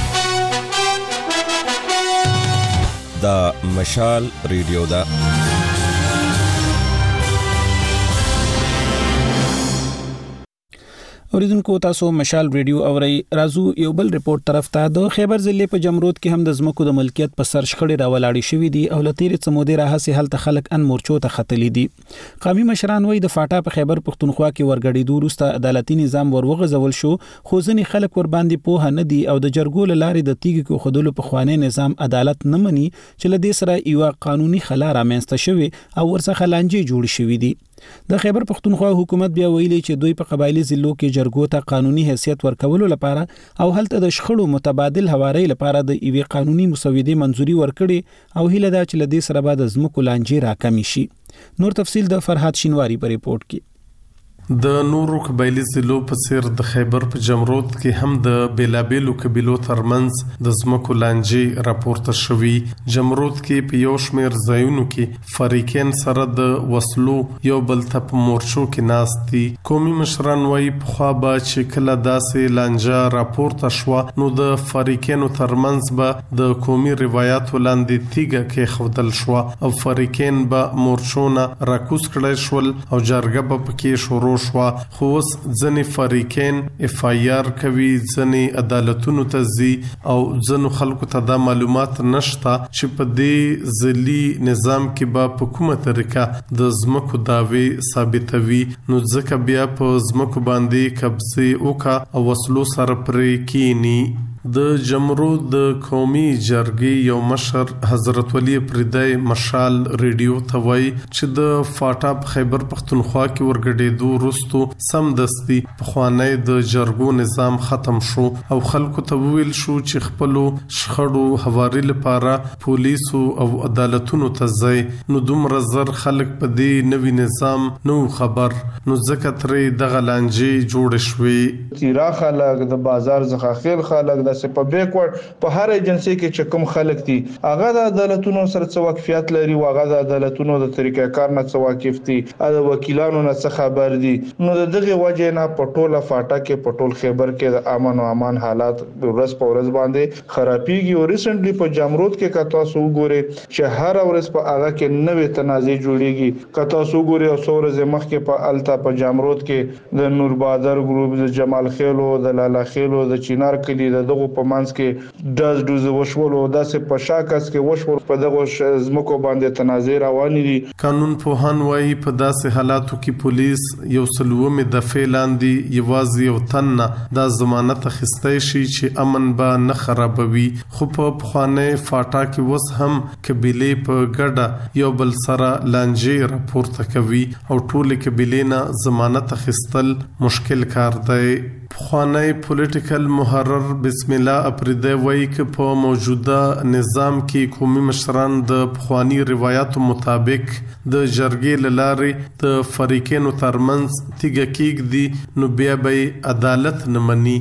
دا مشال ریډیو دا اوریدونکو تاسو مشال ریډیو اوري. رازو یو بل ریپورت طرف ته د خیبر ضلع په جمرود کې هم د زمکو د ملکیت په سر شخړې راولاړې شوې دي او لتیرې څمودې راهسي حل ته خلک ان مورچو ته خطلې دي. قومي مشران وایي د فاټا په خیبر پختونخوا کې ورګړې دوروسته عدالتي نظام ورغځول شو خو ځنې خلک ور باندې پوه نه دي او د جرګو لارې د تیګ کو خودلو په خوانې نظام عدالت نه مني چې لدې سره یو قانوني خلا رامنځته شوی او ورڅخه لانجې جوړ شوې دي. د خیبر پختونخوا حکومت بیا ویلي چې دوی په قبایلی ضلعو کې جرګو ته قانوني حیثیت ورکولو لپاره او هلته د شخړو متبادل هواري لپاره د ایوي قانوني مسودې منځوري ورکړي او هیله دا چې لدې سره به د زمکو لانجې راکمي شي. نور تفصیل د فرحات شینواری په ریپورت کې. د نورو قبایلی ضلعو په څیر د خیبر په جمرود کې هم د بیلابیلو قبیلو ترمنځ د زمکو لانجې راپورته شوي. جمرود کې په یو شمېر ځایونو کې فریقین سره د وسلو یو بل ته په مورچو کې ناست دي. قومي مشران وایي پخوا به چې کله داسې لانجه راپورته شوه نو د فریقینو ترمنځ به د قومي روایاتو لاندې تیږه کېښودل شوه او فریقین به مورچونه راکوز کړی شول او جرګه به پکې شروع شوا. خو اوس ځنې فریقین اف آی آر کوي ځنې عدالتونو ته ځي او ځنو خلکو ته دا معلومات نشته چې په دې ځلي نظام کې به په کومه طریقه د زمکو داوی ثابتوي نو ځکه بیا په زمکو باندې قبضه وکا او وسلو سره پرې کینی. د جمرود د قومي جرګې یو مشر حضرت ولی پردای مشال ریډیو ته وایي چې د فاټا په خیبر پختونخوا کې ورګډېدو وروسته سم دستي پخوانی د جرګو نظام ختم شو او خلکو ته ویل شو چې خپلو شخړو هواري لپاره پولیسو او عدالتونو ته ځي. نو دومره زر خلک په دې نوي نظام نو خبر نو ځکه ترې دغه لانجې جوړ شوې. تیرا خلک د بازار څخه خیل خلک د په بیکورډ په هر ایجنسی کې چې کوم خلک دي هغه د عدالتونو سره څه واقفیت لري او هغه د عدالتونو د طریقې کار نه څه واقف دي د وکیلانو نه څه خبر دي. نو دغه وجه نه په ټوله فاټا کې په ټول خیبر کې د امن او امان حالات ورځ په ورځ باندې خرابېږي او ریسنټلی په جمرود کې که تاسو وګورئ چې هر ورځ په هغه کې نوې تنازع جوړیږي. که تاسو وګورئ او څو ورځې مخکې په التا په جمرود کې د نور بادر ګروپ د جمال خیلو د لالا خیلو د چینار کلی د دغه په منځ کې داس دوز وشول او داسې په شاکس کې وشول په دغه زمکو باندې تنازع روان دي. قانون پوهان وایي په داسې حالاتو کې پولیس یو سلومه دفعه لاندې یوازې یو تن د ضمانت اخیستای شي چې امن به نه خرابوي. خو په پخوانه فاټا کې وس هم قبيله په ګډه یو بل سره لانجې راپورته کوي او ټول قبيله نه ضمانت اخیستل مشکل کار دی. پخوانی پولیټیکل محرر بسم الله اپریده وایي چې په موجوده نظام کې قومي مشران د پخوانی روایتو مطابق د جرګې لارې د فریقینو ترمنځ تیګه کېږدي نو بیا به عدالت نه مني.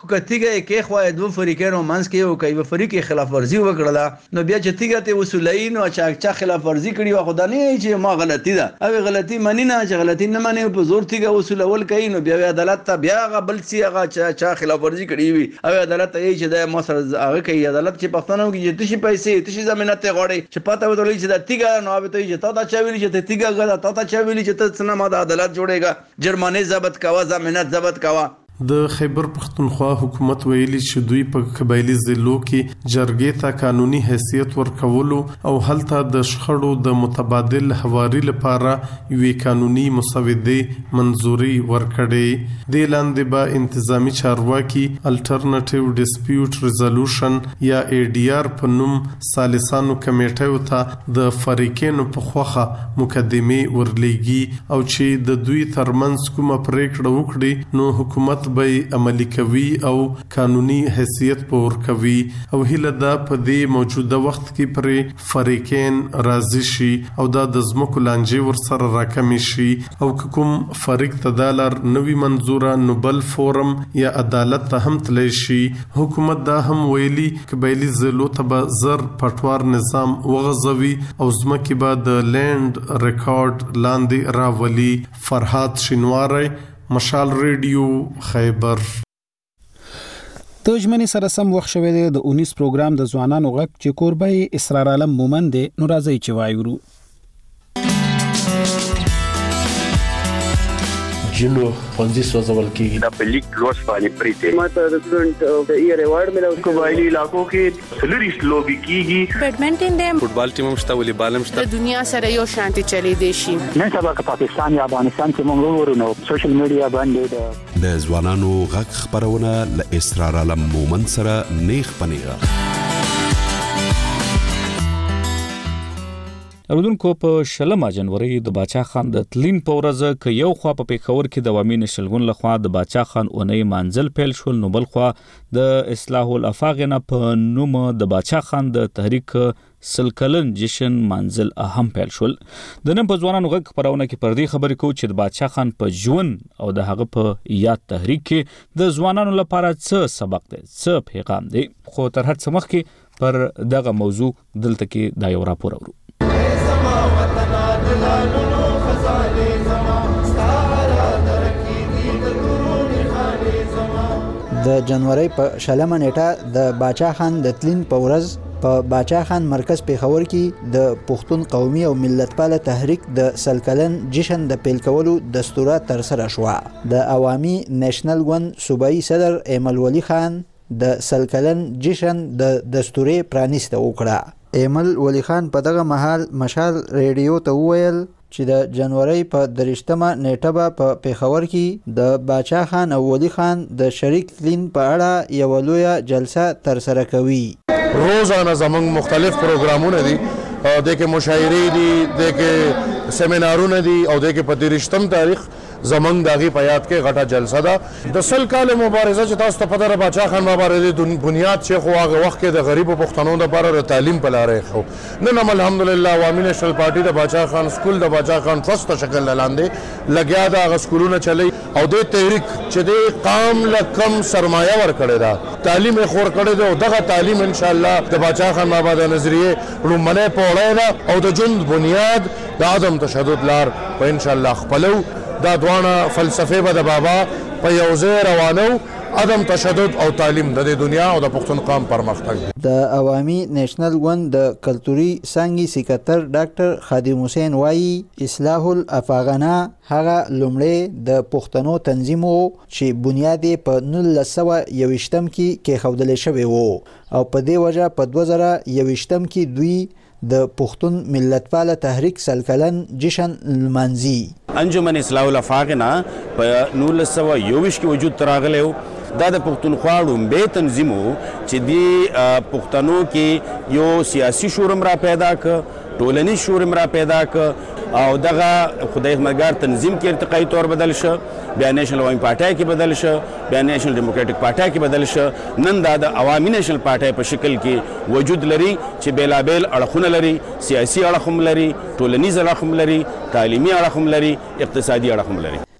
کتیګه کې خو دوه فریقونو منځ کې یو کوي فریق خلاف ورزي وکړه نو بیا چې تیګه ته وصولین او چې چا خلاف ورزي کړي خو دا نه چې ما غلطي ده او غلطي مانی نه چې غلطي نه مانی په زور تیګه وصولول کوي نو بیا عدالت ته بیا غبل سي هغه چا خلاف ورزي کړي وي او عدالت ته چې د مصر هغه کوي عدالت چې پښتنو کې چې تشي پیسې تشي ضمانت غوړي چې پته ودرې چې د تیګه نو به ته چې تا تا چا ویلي چې تیګه غلا تا تا چا ویلي چې ته څنګه ما د عدالت جوړېګا جرمانه ضبط کاوه ضمانت ضبط کاوه د خیبر پختونخوا حکومت ویلي چې دوی په قبایلی ضلعو کې جرګې ته قانوني حیثیت ورکولو او هلته د شخړو د متبادل حواري لپاره یوې قانوني مسودې منځوري ورکړې د لاندې به انتظامی چارواکي الټرنیټیو ډیسپیوټ ریزولوشن یا ای ډی آر په نوم سالسانو کمیټیو ته د فریقینو په خوخه مقدمه ورلېږي او چې د دوی ترمنځ کومه پریکړه وکړي نو حکومت به عملی کوي او قانوني حیثیت پور کوي او هله دا په دې موجوده وخت کې پر فریقین راضي شي او دا د زمکو لانجې ورسره راکمي شي او کوم فریق تدالر نوی منظوره نوبل فورم یا عدالت ته هم تلی شي حکومت دا هم ویلي قبایلی ضلعو ته به زر پټوار نظام وغځوي او زمکې به د لینډ ریکارډ لاندې راولي. فرهاد شینواری، مشال ریډیو، خیبر. د ژمنې سره سم وخت شوی دی د اونیس پروګرام د ځوانانو غږ چې کوربه اسرار عالم مومن دی نو راځي چې وایو جنو پنځه سوځول کېږي دا په لیک لوس باندې پریته ماته د سټوډنټ د ایئر ایوارډ ملو قبایلی علاقو کې سلریس لوبي کیږي بیډمنټن دی فوټبال ټیم مشته ولې بالم شته د دنیا سره یو شانتي چلی دی شي نن سبا که پاکستان یا افغانستان کې موږ ورونو سوشل میډیا باندې د ځوانانو غږ خبرونه ل اسرار عالم مومن سره نیخ پنیغه اردوونکو په شلمه جنوري د باچا خان د تلین په ورځ ک یو خوا په پیښور کې د عوامي نشلګون لخوا د باچا خان اونۍ منزل پیل شول نو بل خوا د اصلاح الافاق نه په نوم د باچا خان د تحریک سلکلن جشن منزل اهم پیل شول. د نن په ځوانانو غږ خبرونه کې پر دې خبرې کو چې د باچا خان په ژوند او د هغه په یاد تحریک کې د ځوانانو لپاره څه سبق دی څه پیغام دی خو تر هر څه مخکې پر دغه موضوع دلته کې دا یو راپور اورو. د جنوري په شلمه نیټه د باچا خان د تلین په ورځ په باچا خان مرکز پیښور کې د پښتون قومي او ملتپاله تحریک د سلکلن جشن د پیل کولو دستوره تر سره شو. د عوامي نېشنل ګوند صوبایي صدر ایمل ولی خان د سلکلن جشن د دستورې پرانیسته وکړه. ایمل ولی خان په دغه مهال مشال ریډیو ته وویل چې د جنوري په درشتمه نیټه به په پیښور کې د باچا خان او ولی خان د شریک تلین په اړه یو لویه جلسه تر سره کوي. روزانه زمونږ مختلف پروګرامونه دي د کې مشاعرې دي د کې سیمینارونه دي او د کې په درشتم تاریخ زمونږ داغي په یاد کې غټه جلسه ده. د سل کال مبارزه چې تاسو ته پته ده باچا خان مبارزه د بنیاد چې خو هغه وخت کې د غریبو پښتنو لپاره د تعلیم په لارې خو نن هم الحمدلله عوامي نېشنل پارټي د باچا خان سکول د باچا خان ټرست شکل لاندې لګیا دا غ سکولونه چلی او د تحریک چې د قام لکم سرمایه ور کړی دا تعلیم خور کړی دا دغه تعلیم ان شاء الله د باچا خان بابا د نظریه رومنه پوړی دا او د جند بنیاد د عدم تشدد لار په ان شاء الله خپلو دا دوانه فلسفه به د بابا په یو ځای روانو عدم تشدد او تعلیم د دنیا او د پښتون قوم پرمختګ. د عوامي نېشنل ګوند د کلتوري څانګې سکرټر ډاکټر خادم حسین وایي اصلاح الافاغنا هغه لومړی د پښتنو تنظیم وو چې بنیاد په نولس سوه یویشتم کې کېښودل شوی وو او په دې وجه په دوه زره یویشتم کې دوی د پښتون ملتپاله تحریک سلکلن جشن لمانځي. انجمن اصلاح الافاق نه په نولس سوه یوویشت کې وجود ته راغلی و. دا د پښتونخوا ړومبی تنظیم و چې د پښتنو کې یو سیاسي شورم را پیدا که ټولنیز شورم را پیدا که او دغه خدای خدمتګار تنظیم کې ارتقایي طور بدل شه بیا نیشنل عوامي پارټۍ کې بدل شه بیا نیشنل ډیموکراټک پارټۍ کې بدل شه نن دا د عوامي نیشنل پارټۍ په شکل کې وجود لري چې بیلابیل اړخونه لري سیاسي اړخ هم لري ټولنیز اړخ هم لري تعلیمي اړخ هم لري اقتصادي اړخ هم لري.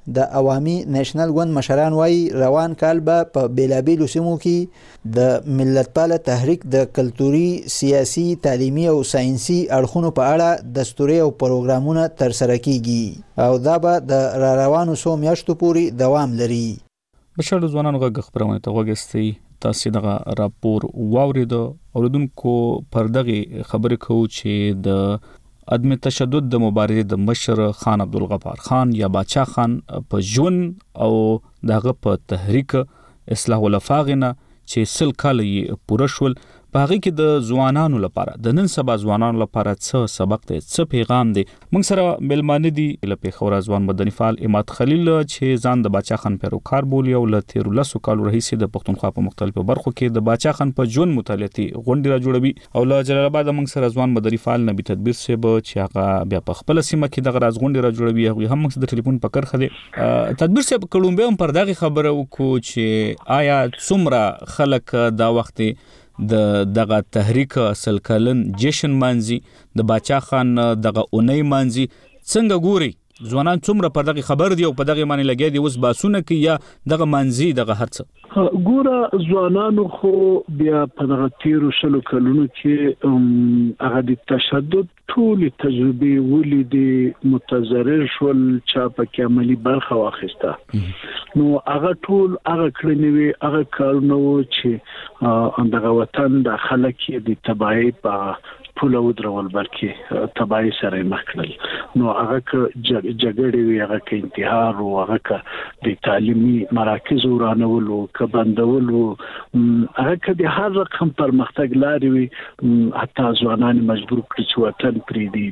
د عوامي نېشنل ګوند مشران وایي روان کال به په بیلابیلو سیمو کې د ملتپاله تحریک د کلتوري، سیاسي، تعلیمي او ساينسي اړخونو په اړه دستوري او پروګرامونه ترسره کیږي او دا به د را روانو څو میاشتو پورې دوام لري. بشر ځوانانو غږ خبرونه ته وګستئ. تاسو دغه راپور واوریدو اوریدونکو پر دغه خبرې کوو چې د عدم تشدد د مبارزې د مشر خان عبدالغفار خان یا باچا خان په ژوند او دغه په تحریک اصلاح الافاغنه چې سل کال یې پوره شول، په هغه کې د ځوانانو لپاره د نن سبا ځوانانو لپاره څه سبق دی، څه پیغام دی. موږ سره ملمانه دي له پیښور ځوان مدني فعال اماد خلیل چې ځان د باچا خان پیروکار بولي او له تیر لسو کالو راهیسې د پښتونخوا په مختلفو برخو کې د باچا خان په ژوند مطالعاتي غونډې را جوړوي. او له جلال آباد موږ سره ځوان مدني فعال نبی تدبیر صاحب چې هغه بیا په خپل سیمه کې د غراز غونډې را جوړوي، هغه هم موږ د ټلیفون په کرخه دي. تدبیر صاحب کولومبیا هم پر دغه خبره وکړو چې آیا څومره خلک دا وخت د دغه تحریک سلکلن جشن مانزي د باچا خان دغه اونۍ مانزي څنګه ګوري ځوانان څومره پر دغه خبر دی او په دغه معنی لګي دی اوس باسونه کې یا دغه مانزي دغه هرڅه ګوره ځوانانو خو بیا په دغه تیرو شلو کلونو کې هغه د تشدد ټول تجربه ولیدي متضرر شول چا په عملی برخه واخیسته. نو هغه ټول هغه کړنې وي هغه کارونه چې دغه وطن د خلک د تباہي په ټول ودرول بلکې تباہي سره مخ کړل. نو هغه جګړې وي، هغه کې انتحار او هغه کې د تعلیمي مراکز ورانول او کبندول او هغه کې د هر رقم پرمختګ لاري وي، حتی ځوانان مجبور کړي چې وطن پرې دي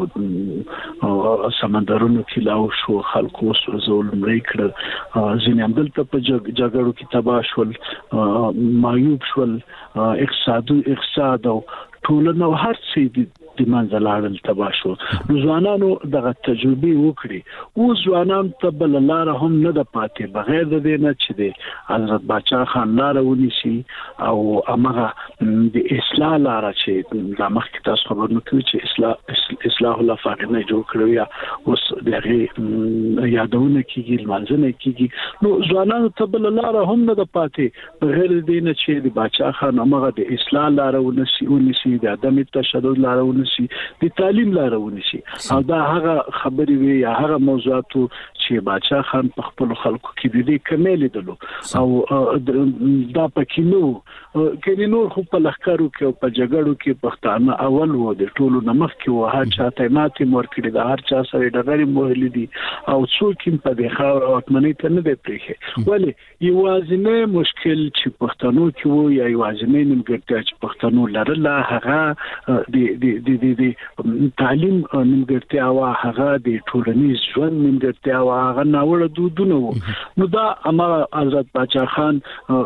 په سمندرونو کې لاو شو، خلکو سره زول مړی کړ، ځینې هم دلته په جګړو کې تباه شول، معیوب شول، اقتصاد اقتصاد او ټولنه او هر څه د منځلاړل تباه شو. نو ځوانانو دغه تجربه وکړي او ځوانان ته بل لار هم نه د پاتې بغیر د دې نه چې د حضرت باچا خان لار ونیسي او هغه د اصلاح لار چې د مخکې تاسو خبرونه کوي چې اصلاح اصلاح الافاغنه جوړ کړو یا اوس دغه یادونه کیږي لمانځنه کیږي. نو ځوانانو ته بل لار هم نه د پاتې بغیر د دې نه چې د باچا خان هغه د اصلاح لار ونیسي ونیسي د عدم تشدد لار ونیسي د تعلیم لار ونیسي. او دا هغه خبرې وي یا هغه موضوعات چې باچا خان په خپل خلکو کې د دې کمال دلو او دا پکې نو کې نور خو په لخرو کې او په جګړو کې پښتانه اول وو د ټولو نمخ کې وو، هر چا ته ماتې مور کړی د هر چا سره ډغري مهلي دي او څوک هم په دې خاور او اتمنې ته نه دی پریخي. ولی یوازینی مشکل چې پښتنو کې وو یا یوازینی نیمګړتیا چې پښتنو لرله هغه د د د تعلیم نیمګړتیا وا، هغه د ټولنیز ژوند نیمګړتیا وا، هغه ناوړه دودونه وو. نو دا امر حضرت باچا خان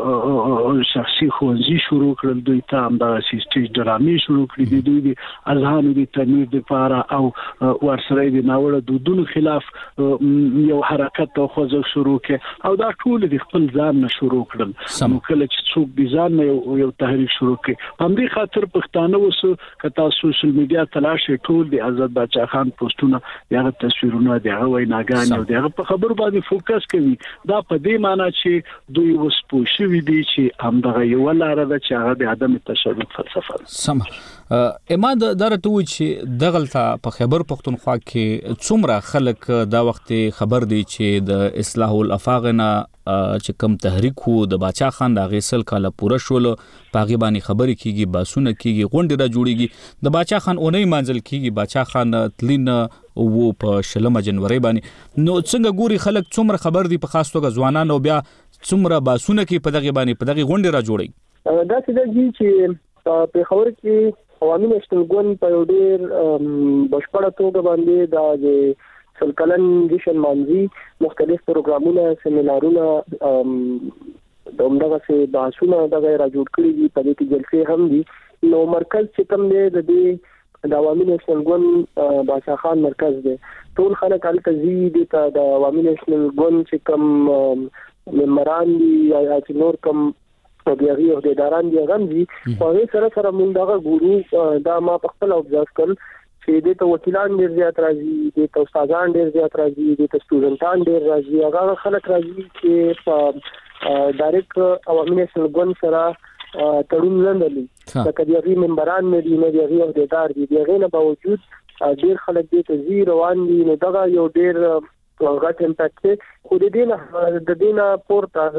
شخصي خوځي شروع کړل، دوی ته هم دا سیستم ډرامې شروع کړې، دوی د اذهان د تنویر لپاره او ورسره د ناوړه دودونو خلاف یو حرکت او خوځښت شروع کړ او دا ټول د خپل ځان نه شروع کړل. نو کله چې څوک د ځان نه یو تحریک شروع کړي په دې خاطر پښتانه وسو کته سوشل میډیا تلاش ټول د حضرت باچا خان پوسټونه دغه تصویرونه دغه ویناګان او دغه په خبر باندې فوکس کوي. دا په دې معنی چې دوی وس پوښوي دي چې هم دغه یو لاره ده چې هغه د عدم تشدد فلسفه سم. اماد درته و چې دغلطه په خیبر پختونخوا کې څومره خلک دا وخت خبر دي چې د اصلاح الافاغنه چې کم تحریک وو د باچا خان د غیسل کاله پوره شول، پاغي باندې خبرې کیږي، باسونه کیږي، غونډې را جوړیږي، د باچا خان اونۍ منځل کیږي، باچا خان تلین وو په شلمه جنوري باندې. نو څنګه ګوري خلک څومره خبر دي په خاص توګه ځوانان او بیا څومره باسونه کې په دغه باندې په دغه غونډې را جوړي؟ دا څه دي چې په خبر کې عوامي نېشنل ګوند په ډېر بشپړه توګه باندې دا سلکلن جشن مانزي مختلف پروګرامونه، سیمینارونه، دغه څه بحثونه دغه را جوړ کړي دي، په دې کې جلسې هم دي. نو مرکز چې کوم دی د دې د عوامي نېشنل ګوند باچا خان مرکز دی، ټول خلک هلته ځي دي ته د عوامي نېشنل ګوند چې کوم ممبران دي یا چې نور کوم او بیا یو د اداران دي غمزي په سره سره موږ دغه ګورو. دا ما په خپل اوبزرو کړل چې د ته وکیلان ډیر زیات راځي، د ته استادان ډیر زیات راځي، د ته سټوډنټان ډیر راځي، هغه خلک راځي چې په ډایرکټ عوامي نېشنل ګوند سره تړون لري. لکه د هغې ممبران نه دي، نه د هغې عہدیدار دي، د هغې نه باوجود ډیر خلک دې ته ځي روان دي. نو دغه یو ډیر غټ امپاکټ دی. خو د دې نه د دې نه پورته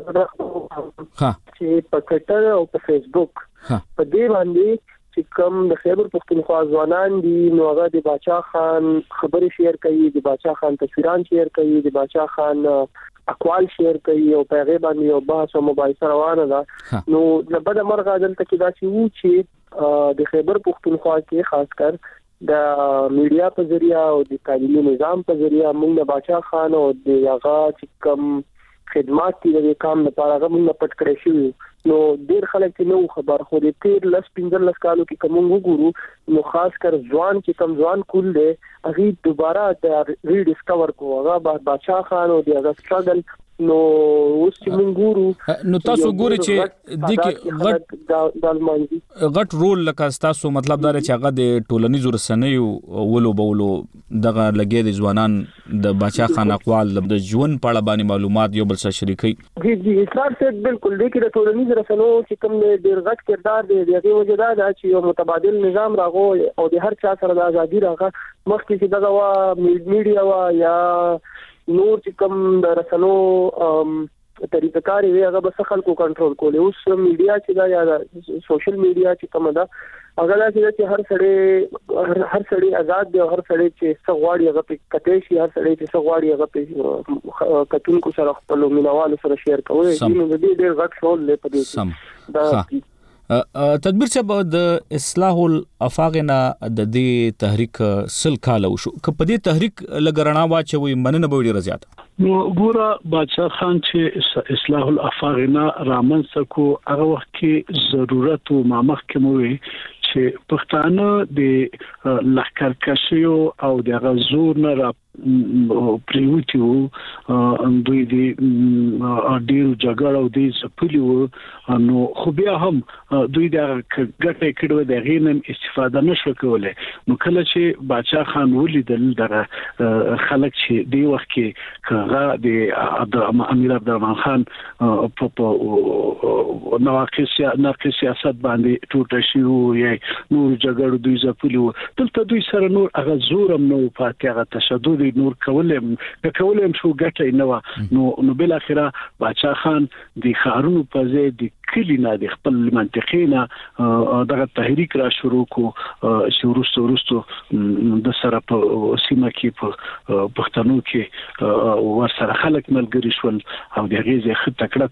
چې په ټویټر او په فیسبوک په دې باندې چې کوم د خیبر پښتونخوا ځوانان دي نو هغه د باچا خان خبرې شیر کوي، د باچا خان تصویران شیر کوي، د باچا خان اقوال شیر کوي او په هغه باندې یو بحث او مباحثه روانه ده. نو د بده مرغه دلته کې دا چې وو چې د خیبر پښتونخوا کې خاص کر د میډیا په ذریعہ او د تعلیمي نظام په ذریعہ موږ د باچا خان او د هغه چې کوم خدمات دي د کام لپاره هغه موږ پټ کړی شو. نو ډیر خلک نو خبر خو د تیر لس پنځه لس کالو کې کوم وګورو نو خاص کر ځوان چې کم ځوان کول دي هغه دوباره د ری ډیسکور کو هغه باچا خان او د هغه سټرګل. نو اوس چې موږ ګورو نو تاسو ګوري چې د کې غټ دالمانځي غټ رول لکه تاسو مطلب دا چې هغه د ټولنیزو رسنیو ولو بولو دغه لګي د ځوانان د باچا خان اقوال د ژوند په اړه باندې معلومات یو بل سره شریکي. جی جی اسرار څه بالکل دی کې د ټولنیزو رسنیو چې کوم ډیر غټ کردار دی دغه وجه دا چې یو متبادل نظام راغو او د هر چا سره د ازادي راغه مخکې چې دغه وا میډیا وا یا نور چې کوم د رسنو طریقه کار وی هغه بس خلکو کنټرول کولې. اوس میډیا چې دا یا سوشل میډیا چې کوم دا هغه چې هر سړی هر سړی آزاد دی او هر سړی چې څغواړي هغه په کته شي، هر سړی چې څغواړي هغه په کتونکو سره خپل مینوالو سره شیر کوي. نو د دې ډېر غټ رول لري په دې دا تدبیر چې د اصلاح الافاقنا د دې تحریک سل کاله وشو ک په دې تحریک لګرنا واچوي مننه به ډیر زیات. نو ګوره باچا خان چې اصلاح الافاقنا رامن سکو هغه وخت کې ضرورت او مامخ کوي چې پښتانه د لخر کشیو او د غزور نه را پریوتیو دوی د ډیرو جګړو د سپلیو نو خو بیا هم دوی د ګټه کړو د غینم استفاده نشو کولای. نو کله چې باچا خان ولیدل دغه خلک چې دی وخت کې کغه د امیر عبدالرحمن خان په نواقص ناقص سیاست باندې ټوټه شو یا نور جګړو دوی سپلیو دلته دوی سره نور هغه زورم نو پاتې هغه تشدد نور کولم کولم شو ګټه نه نو نو بل اخره باچا خان د خارونو په ځای د کلی نه د خپل منطقینا دغه تحریک را شروع کو شروع ورستو د سره په سیمه کې په پښتنو کې ور سره خلک ملګری شول او د غیزه خ تکړه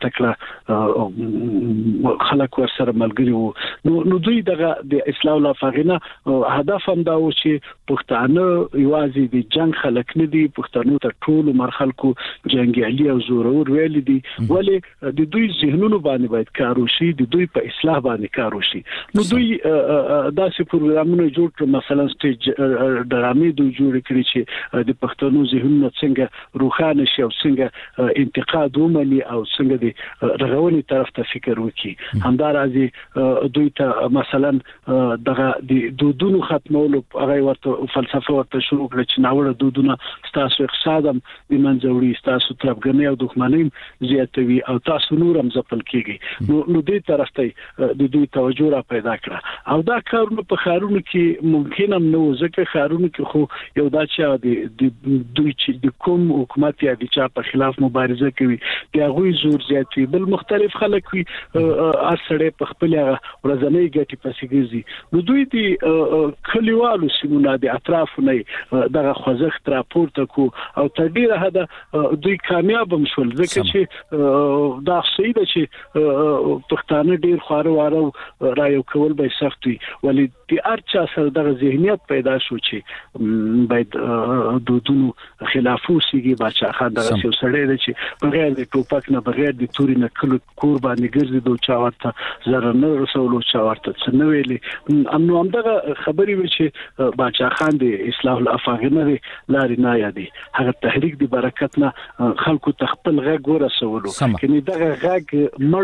تکړه خلک ور سره ملګری وو. نو نو دوی دغه د اصلاح الافاقنا هدف هم دا و چې پښتانه یوازې د جنگ خلک نه دي، پښتنو ته ټول مرخلکو جنگیالي او زورور ویل دي ولی د دوی ذهنونو باندې باید کار وشي، د دوی په اصلاح باندې کار وشي. نو دوی داسې پروګرامونه جوړ کړ مثلا سټیج ډرامې دوی جوړ کړی چې د پښتنو ذهنونه څنګه روښانه شي او څنګه انتقاد ومني او څنګه د رغونې طرف ته فکر وکړي. همدارازي دوی ته مثلا دغه د دودونو ختمولو هغه ورته فلسفه ورته شروع کړ چې ناوړه دودونه تاسو اقتصادم د منځوري تاسو طرفګنۍ او دښمنۍ زیاتوي او تاسو نورم ځپل کیږي. نو نو دې طرف ته د دوی توجه را پیدا کړه او دا کارونه په خارونو کې ممکن هم نو ځکه خارونو کې خو یو دا چې د دوی چې د کوم حکومت یا د چا په خلاف مبارزه کوي د غوي زور زیاتوي بل مختلف خلک وي اصله په خپل ورځنی ګټي پسې ګرځي. نو دوی د کلیوالو سیمونه د اطرافونه دغه خوځښت راپورته کو او تر ډیره حد دوی کامیاب هم شول ځکه چې دا صحیح ده چې پښتانه ډیر خواره واره را یو کول به سخت وي ولی د ارچا سره دغه ذهنیت پیدا شو چې باید دودونو خلاف وسیږي. باچا خان دغه یو سړی دی چې بغیر د ټوپک نه بغیر د توري نه کله کور باندې ګرځي دوه چا ورته زره نه رسولو چا ورته څه نه ویلي. امنو هم دغه خبرې و چې باچا خان د اصلاح الافاقنا لارې نه یادي هغه تحریک د برکت نه خلکو تخپل غږ ورسولو کني دغه غږ مړو دا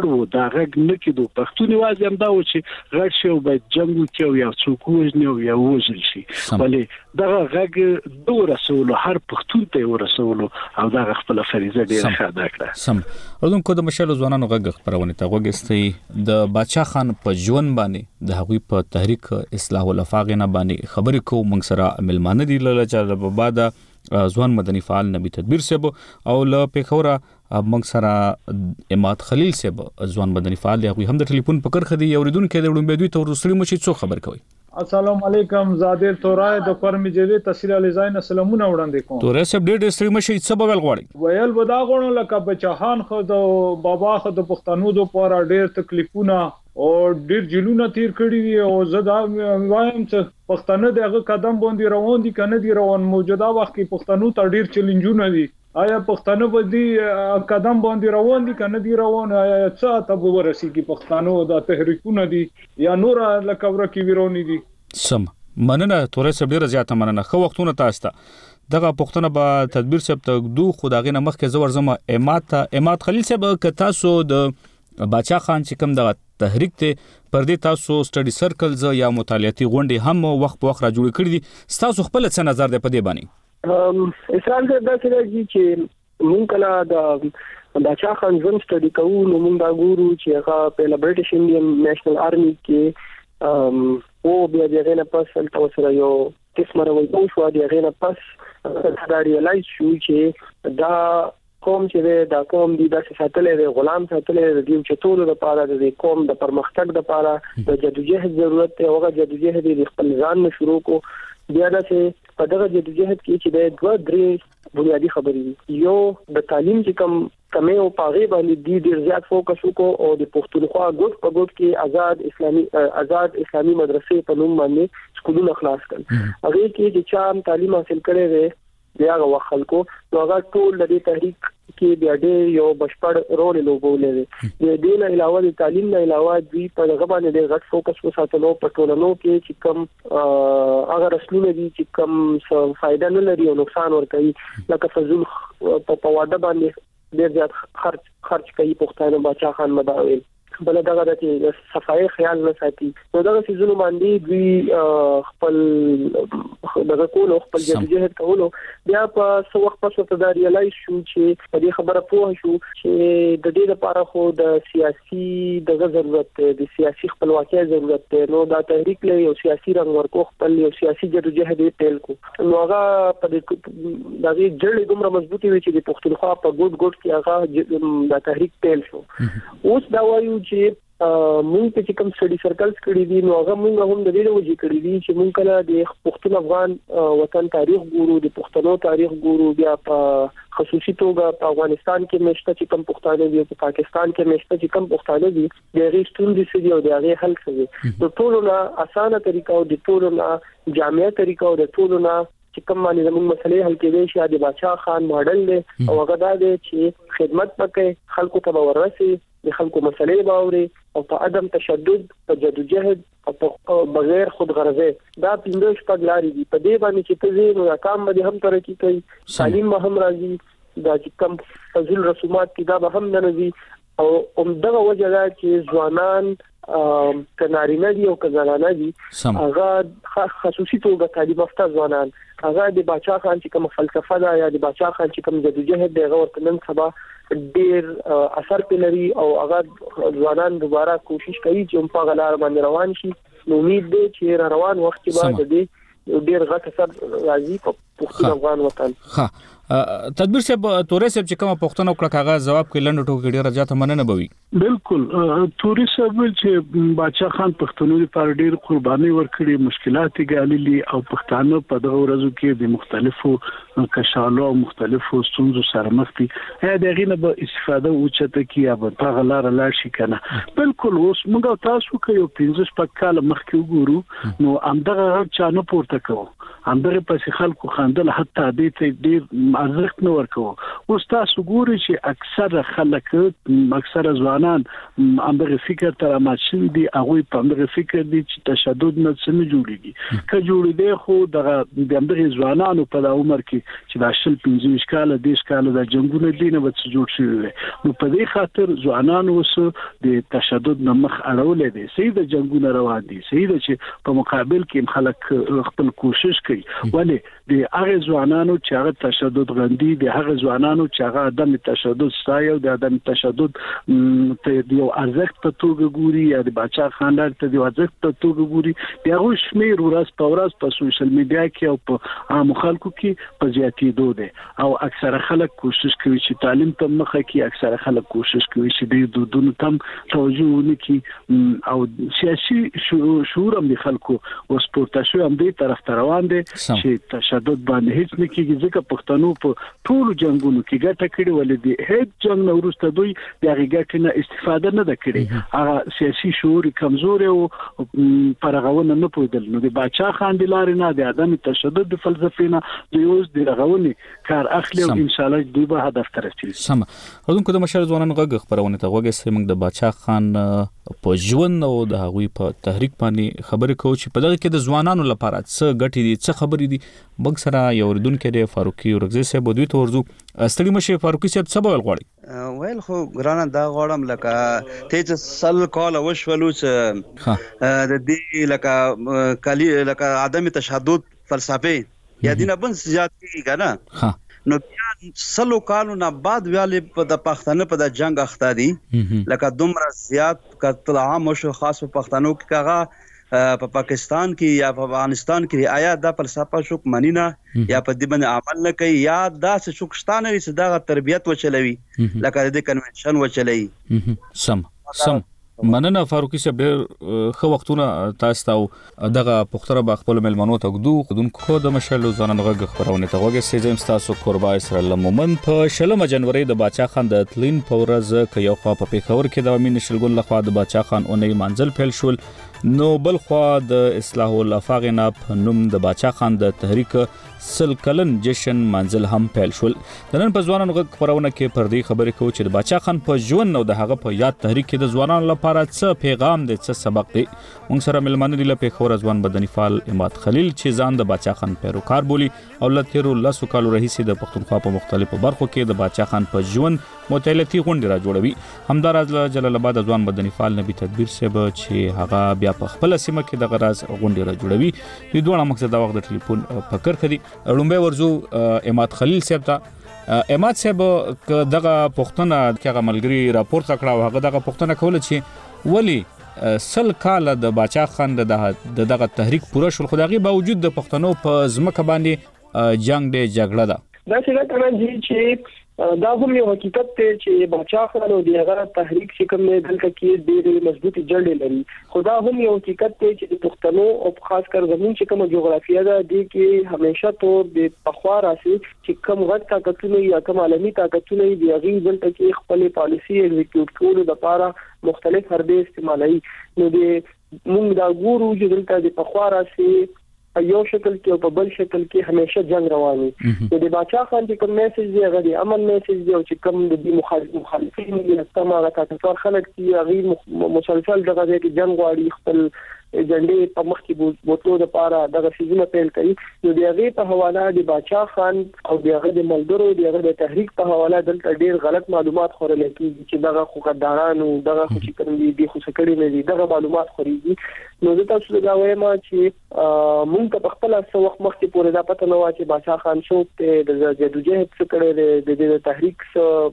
دا غږ نه کېدو پښتون واځي هم دا و چې غږ شي او باید جنگ وکړي او یو څوک وژني او یا وژل شي ولې دا غږ دوه رسولو هر پښتون ته ورسولو او دا خپل فریضه ډیره ښه ادا کړه. سم ورونکو د مشال ځوانانو غږ خبرونه ته وګستي د باچا خان په ژوند باندې د هغوی په تحریک اصلاح الافاق نه باندې خبرې کو موږ سره ملمانه دي لاله چې په بعد ځوان مدني فعال نبی تدبیر صاحب او له پیښوره موږ سره اماد خلیل صاحب ځوان مدني فعال دی هم د ټلیفون په کرخه دی اوریدونکو د وړاندې دوی تور رسولي مشي څو خبر کوي. السلام علیکم زادر تورای د فرمی جری تحصیل علیزاین سلامونه وړاندې کوم. تورای صاحب ډېر ستړي مشي څه بغل غواړي ویل ودا غونو لکه بچهان خو د بابا خو د پښتنو د پاره ډېر تکلیفونه او ډېر جلونه تیر کړی دي او زه دا وایم چې پښتنه دغه قدم باندې روان دي کنه دي روان موجوده وخت کې پښتنو ته ډېر چیلنجونه دي. آیا پښتنه باندې قدم باندې روان دي کنه دي روان آیا څه ته ورسیږي پښتنو د تحریکونه دي یا نور لکه ورکی ویرونی دي. سم مننه تورې صاحب ډیره زیاته مننه خو وختونه تاسو ته دغه پښتنه به تدبیر صاحب ته دو خدای نه مخکې زور زما امات امات خلیل صاحب ک تاسو د باچا خان چې کوم د تحریک ته پر دې تاسو سټډي سرکلز یا مطالعاتي غونډې هم وخت په وخت را جوړ کړی دي تاسو خپل څه نظر دی په دې باندې؟ اسرائیل دا چې چې مونږ کله د باچا خان ژوند سټډي کوو نو مونږ دا ګورو چې هغه په برټش انډین نېشنل آرمي کې او بیا دغه نه پس تل سره یو قسمه راوځو شو دغه نه پس دا ریلایز شو چې دا قوم چې دا قوم دی د ساتلې غلام ساتلې د چې ټول لپاره د قوم د پرمختګ لپاره د جدوجہد ضرورت دی او هغه جدوجہد د خپل ځان شروع کو بیا دا چې په دغه جدوجہد کې چې د دوه درې بنیادی خبرې یو د تعلیم چې کم کمه او پاغي باندې د ډیر زیات فوکس وکړو او د پښتونخوا ګوت په ګوت کې آزاد اسلامي آزاد اسلامي مدرسې په نوم باندې سکولونه خلاص کړل. هغه کې چې چا تعلیم حاصل کړي وي بیا هغه خلکو نو هغه ټول د تحریک کې بیا ډېر یو بشپړ رول لوبولې دي. د دې نه علاوه د تعلیم نه علاوه دوی په هغه باندې ډېر غټ فوکس وساتلو په ټولنو کې چې کم هغه رسمونه دي چې کم فائدہ نه لري او نقصان ورکوي لکه فزول په واده باندې ډېر زیات خرچ خرچ کوي پښتانه باچا خان مداویل بل دغه د صفای خیال نه ساتي نو دغه سيزونو باندې دوی خپل دغه کول خپل جديجهد کولو بیا په څو وخت پس ته دا ریلایز شو چې په دې خبره پوه شو چې د دې لپاره خو د سیاسي دغه ضرورت د سیاسي خپلواکۍ ضرورت دی نو دا تحریک له یو سیاسي رنګ ورکو خپل یو سیاسي جديجهد پیل کو نو هغه په دې دغه جړې دومره مضبوطی وي چې د پښتونخوا په ګوت ګوت کې هغه د تحریک پیل شو. اوس دا وایو چې مونږ چې کوم سټډي سرکلز کړی دي نو هغه مونږ هم د دې وجې کړی دي چې مونږ کله د پښتون افغان وطن تاریخ ګورو د پښتنو تاریخ ګورو بیا په خصوصي توګه په افغانستان کې مشته چې کوم پښتانه دي په پاکستان کې مشته چې کوم پښتانه دي د هغې ستونزې څه دي او د هغې حل څه دي. د ټولو نه اسانه طریقه او د ټولو نه جامع طریقه او د ټولو نه چې کوم باندې زموږ مسلې حل کېدای شي د باچا خان ماډل دی او هغه دا دی چې خدمت وکړي خلکو ته ورسي د خلکو مسلې باوري او په عدم تشدد په جدوجہد او بغیر خودغرضه دا پنځه شپږ لارې دي په دې باندې چې تاسو نو کام باندې هم ترقی کوي تعلیم هم راځي دا چې کوم فضل رسومات کې دا به هم نه نوي او همدغه وجه دا چې ځوانان کنارینه دي او کزالانه دي هغه خصوصي توګه تعلیم یافته ځوانان هغه د باچا خان چې کوم فلسفه دا یا د باچا خان چې کوم جدوجہد دی هغه ورته نن سبا ډیر اثر پلري او هغه ځوانان دوباره کوشش کوي چې په غلار باندې روان شي. نو امید دی چې روان وخت کې بعد دې ډیر غټ اثر راځي په پښتون افغان وطن. ها تدبیر صاحب تورې صاحب چې کوم پښتنه وکړه کاغذ جواب کې لنډ ټوکې ډیر زیاته مننه بوي. بالکل تورې صاحب چې باچا خان پښتنو لپاره ډیر قرباني ورکړي مشکلات ګاللي او پښتانه په دغه ورځو کې د مختلفو کشالو او مختلفو ستونزو سره مخ دي هغه نه به استفاده وچته کی یا په غلار لا شي کنه. بالکل اوس موږ تاسو کې یو پنځه شپږ کال مخکې وګورو نو همدغه چانه پورته کوو همدغه پس خلکو خندل حتی دې ته ډیر ارزښت نه ورکو. اوس تاسو ګورئ چې اکثره خلک اکثره ځوانان همدغه فکر تر ماشین دي هغه په همدغه فکر دي چې تشدد نه څه جوړيږي که جوړې دي خو دغه د همدغه ځوانانو په د عمر کې چې د شل پنځه کال د دیش کال د جنگونو دي نه وڅ جوړ شوی نو په دې خاطر ځوانانو اوس د تشدد نه مخ اړولې دي سید جنگونه روان دي سید چې په مقابل کې خلک خپل کوشش کوي ولی د هغه ځوانانو چې هغه تشدد غندي د هغه ځوانانو چې هغه عدم تشدد ستایو د عدم تشدد ته یو ارزښت په توګه ګوري یا د باچا خاندان ته د ارزښت په توګه ګوري بیا هغه شمیر ورځ په ورځ په سوشل میډیا کې او په عام خلکو کې په زیاتېدو دي او اکثره خلک کوشش کوي چې تعلیم ته مخه کې اکثره خلک کوشش کوي چې د دودونو تم توجه ونکړي او سیاسي شعور هم د خلکو او سپورت شو هم دې طرف ته روان دي چې تشدد باندې هیڅ نه کېږي ځکه پښتنو په ټولو جنگونو کې ګټه کړې ولې دي هیڅ جنگ نه ورسته دوی د هغه ګټې نه استفاده نه کړې هغه سیاسي شعور کمزوري او پرغونه نه پوهدل نو د باچا خان د لارې نه د عدم تشدد د فلسفې نه د یوز د رغونې کار اخلي او ان شاء الله دوی به هدف ته رسیږي. سم هغه د مشر ځوانانو غږ خبرونه ته وګورئ چې موږ د باچا خان په ژوند او د هغوی په تحریک باندې خبرې کوو چې په دغه کې د ځوانانو لپاره څه ګټې دي څه خبرې دي موږ سره یو ردونکو دی فاروقي ورغزي صاحب دوی ته ورزو ستړي مشه فاروقي صاحب څه بول غواړي ویل خو ګرانه دا غواړم لکه ته سل کال وشولو چې د دې لکه کلی لکه عدم تشدد فلسفه یا دینه بن زیات کیږي نه نو بیا سلو کالو نه بعد ویالې په د پښتنو په د جنگ اخته دي لکه دومره زیات قتل عام شو خاص په پښتنو کې کاغه په پاکستان کې یا په افغانستان کې آیا دا فلسفه شوک منینا یا په دې باندې عمل نه کوي یا دا څه شوکشتانه چې دا تربيت وچلوي لکه د کنونشن وچلوي سم سم مننه فاروقي صاحب ډېر خو وختونه تاسو ته دغه پختره به خپل ملمنو ته غدو خودونکو د مشل ځانن غږ خبرونه ته وګورئ سیزم تاسو قربا اسرائیل مومن په شلمه جنوري د باچا خان د تلین پورز ک یو خوا په پیښور کې د امین شلګل لخوا د باچا خان اونۍ منزل پیل شول نو بل خوا د اصلاح الافاق نه په نوم د باچا خان د تحریک سل کلن جشن منزل هم پیل شول د نن په ځوانانو غږ خبرونه کې پر دې خبرې کوو چې د باچا خان په ژوند او د هغه په یاد تحریک کې د ځوانانو لپاره څه پیغام دی څه سبق دی موږ سره ملمنه دي له پیښور ځوان بدني فعال اماد خلیل چې ځان د باچا خان پیروکار بولی او لتیرو لاسو کالو رئیس د پښتونخوا په مختلفو برخو کې د باچا خان په ژوند متعلقي غونډه را جوړوي همداراز جلال آباد ځوان بدني فعال نبی تدبیر صاحب چې هغه بیا په خپل سیمه کې د غراز غونډه را جوړوي د دوه مقصد د وخت د ټلیفون فکر کړي اړومبه ورزو اماد خلیل صاحب ته اماد صاحب دغه پښتنه کې ملګری راپور تکړه هغه دغه پښتنه کوله چې ولی سل کال د باچا خان د دغه تحریک پوره شول خدایي باوجود د پښتنو په ځمکه باندې جنگ دی جګړه ده دا څنګه کوي چې دا هم یو حقیقت دی چې باچا خان او دغه تحریک چې کوم نه دلته کې ډېر مضبوطی جړې لري خدا هم یو حقیقت دی چې د پښتنو او خاص کر زمون چې کوم جغرافیه ده د کې همیشه تور د پخوا راسي چې کوم غټ طاقتونه یا کوم عالمي طاقتونه دی هغه دلته کې خپل پالیسی ایگزیکیوټ کولو لپاره مختلف حربې استعمالوي نو د موږ دا ګورو چې دلته د پخوا راسي په یو شکل کې او په بل شکل کې همیشه جنگ روان وي د باچا خان چې کوم میسج دی هغه د امن میسج دی او چې کوم د دې مخالفین دي تمه راکاټور خلک چې هغه مسلسل دغه کې جنگ غواړي خپل جنډې په مخ کې بوتلو د پاره دغه سيزونه پیل کړي نو د هغه په حواله د باچا خان او د هغه د ملګرو د هغه د تحریک په حواله دلته ډېر غلط معلومات خورل کېږي چې دغه خو قدارانو دغه خو چې کوم دي خو سکړي نه دي دغه معلومات خوريږي نو زه تاسو ته دا وایم چې مونږ په خپل څو وخت مخکې پورې دا پته نه و چې باچا خان شو ته د جدوجہد څخه کړي د تحریک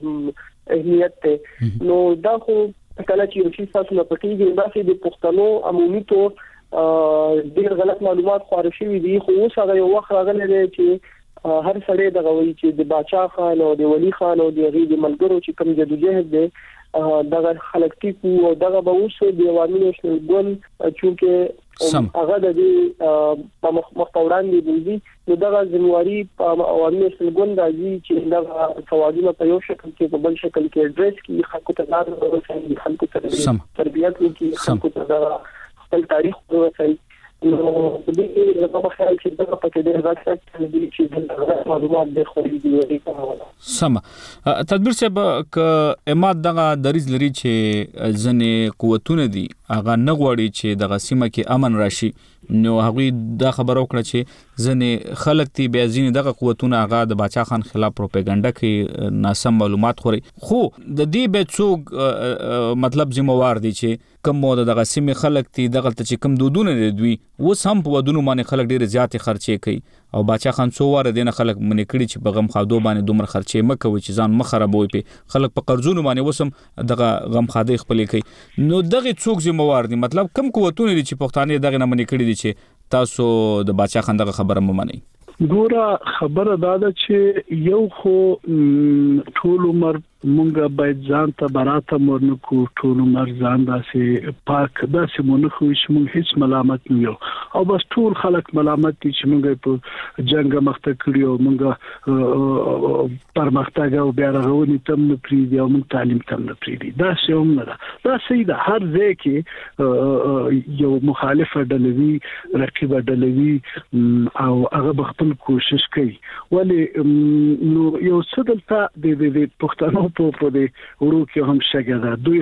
اهمیت ته نو دا خو کله چې یو څه تاسو نه پټیږي دا چې د پښتنو عمومي تو ډېر غلط معلومات خور شوي دي خو اوس هغه یو وخت راغلی دی چې هر سړی دغه وایي چې د باچا خان او د ولی خان او د هغې د ملګرو چې کوم جدوجہد دی دغه خلک ټیکو او دغه به اوس د عوامي نېشنل ګوند چونکې هغه د دې په مخاوران دي نو دغه ځنواري په عوامي نېشنل ګوند راځي چې دغه سوالونه په یو شکل کې په بل شکل کې اډریس کی خلکو ته لار ورسوي خلکو ته تربیت وکړي خلکو ته خپل تاریخ ورسوي نو دې زما په خیال کې دا په کې ډېر راځي چې د معلومات د خوري دی کومه سم تدبیر صاحب ک اماد دغه دریز لري چې ځنې قوتونه دي هغه نغوړي چې دغه سیمه کې امن راشي نو هغه دا خبرو کړ چې ځنې خلک تی بیا ځینې دغه قوتونه هغه د باچا خان خلاف پروپاګاندا کوي ناسم معلومات خوري خو د دې به څوک مطلب ذمہوار دي چې کوم مو دغه سیمه خلک تی دغه ته چې کوم دودونه دوی وس هم په ودونو باندې خلک ډیر زیات خرچې کوي او باچا خان څو واره دینه خلک منې کړي چې بغم خادو باندې دومره خرچې مکوي چې ځان مخربوي په خلک په قرضونو باندې وسم دغه غم خاده خپل کوي نو دغه څوک ذمہوار دي مطلب کم قوتونه دي چې پښتانه دغه نه منې کړي دي چې تاسو د باچا خان دغه خبره ممنئ ګوره خبره دا ده چې یو خو ټول عمر مونږه باید ځان ته براته مورنه کو ټول عمر ځان داسې پاک داسې مونږ خو چې مونږ هیڅ ملامت نه یو او بس ټول خلک ملامت دي چې مونږ په جنگ مخته کړیو مونږ پرمختګ او بیا راغونی تم نه پریدي او مونږ تعلیم تم نه پریدي دا څه هم نه ده دا سیده هر ځای کې یو مخالفه ډلوي رقیب ډلوي او هغه خپل کوشش کوي ولی نو یو څه دلته د د پښتنو په په دې ورو کې هم شګه دوی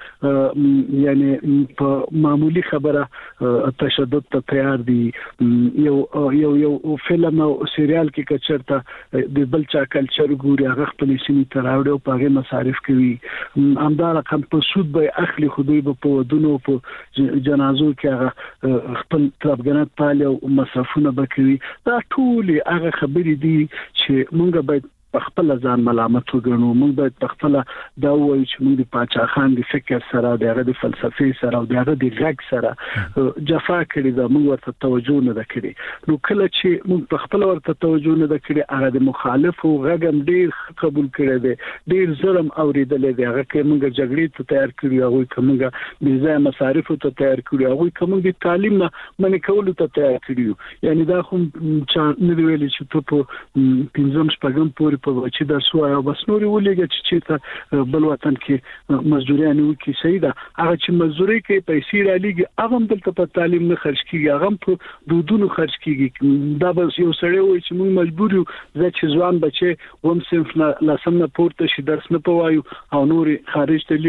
هم یعنی په معمولی خبره تشدد ته تیار دي یو یو یو فلم او سریال کې کچرته د بلچا کلچر ګوري هغه خپل سیمه تراوړ او پاغه مصارف کوي همدار کم په سود به اخلي خو دوی په ودونو په جنازو کې هغه خپل طرفګنات پالي او مصرفونه بکوي دا ټول هغه خبرې دي چې مونږ باید خپل ځان ملامت وګڼو موږ باید خپل دا وایو چې موږ د پاچا خان د فکر سره د هغه د فلسفي سره او د هغه د غږ سره جفا کړی دا موږ ورته توجه نه کړی نو کله چې موږ خپل ورته توجه نه کړی هغه د مخالفو غږم ډیر قبول کړی دی ډیر ظلم اوریدل دی هغه کې موږ جګړې ته تیار کړی هغه کومه د ځای مصارف ته تیار کړی هغه کومه د تعلیم نه منې کول ته تیار کړی یعنی دا خو چې نه ویل چې ته په پنځم شپږم پورې په وچې د سوای او بس نوري ولېږي چې ته بل وطن کې مزدوري نه وکي سیده هغه چې مزدوري کې پیسې را لګي هغه هم دلته په تعلیم نه خرج کیږي هغه په دودونو خرج کیږي دا بس یو سړی وای چې موږ مجبور یو چې ځوان بچي وم صنف نه لاسم نه پورته شي درس نه پوایو او نوري خارج ته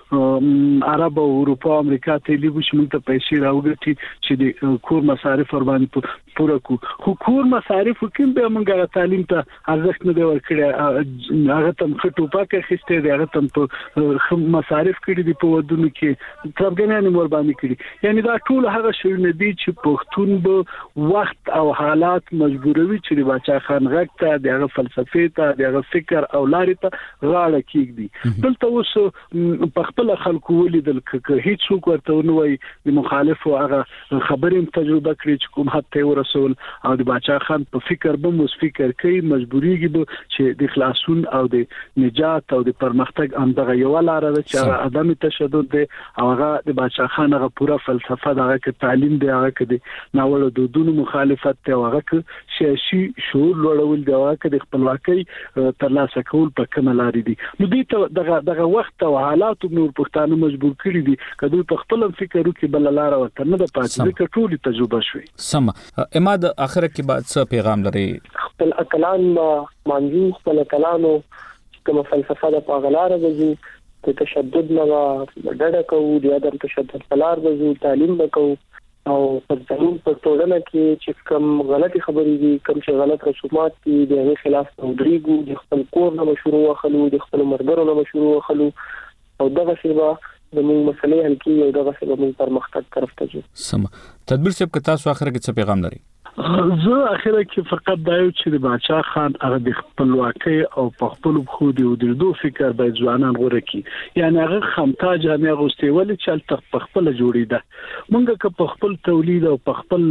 لګو عرب او اروپا امریکا ته لګو چې موږ ته پیسې راوګټي چې د کور مصارف ور باندې پوره کو خو کور مصارف کوم به موږ تعلیم ته ارزښت نه دی ورکړی هغه تم خټو پاکه خسته دی هغه تم په مصارف کړی دی په ودونو کې ترګنانه مور باندې کړی یعنی دا ټول هغه شونه دي چې پښتون به وخت او حالات مجبوروي چې باچا خان غږ ته د فلسفي ته د فکر او لارې ته غاړه کېږي دلته اوس په خپل خلکو ولیدل ک هیڅ څوک ورته نه وای د مخالفو هغه خبرې تجربه کړې چې کوم حتی ورسول او د باچا خان په فکر به مو فکر کوي مجبوریږي به چې د خلاصون او د نجات او د پرمختګ اندغه یو لار ده چې عدم تشدد دی او هغه د باچا خان هغه پوره فلسفه دغه کې تعلیم دی هغه کې د ناول دودونو مخالفت دی هغه کې سیاسي شعور لوړول دی هغه کې د خپلواکۍ ترلاسه کول په کومه لار دي نو دې ته دغه دغه وخت او حالات نور پښتانه مجبور کړي دي کله په خپل فکر وکړي بل لار ورته نه د پاتې ځکه ټول تجربه شوي سم اماد اخر کې بعد څه پیغام لري خپل اکلان مانجو خپل کلامو کوم فلسفه د پاغلار غزي ته تشدد نه ډډه کوو د عدم تشدد پلار غزو تعلیم وکاو او په ځینو په ټولنه کې چې کوم غلطي خبرې دي کوم چې غلط رسومات دي د هغې خلاف تودریګو د خپل کور نه مشروع واخلو د خپل مرګرو نه مشروع واخلو او دغه شیبه د موږ مسلې حل کیږي او دغه شیبه موږ پرمختګ طرف ته ځو سم تدبیر صاحب که تاسو اخر کې څه پیغام لري زه اخره کې فقط دا یو چې د باچا خان هغه د خپلواکۍ او په خپل خو دی او د دوه فکر باید ځوانان غوړه کی یعنی هغه خمتا جامع غوستي ولې چې په خپل جوړیده مونږ که په خپل تولید او په خپل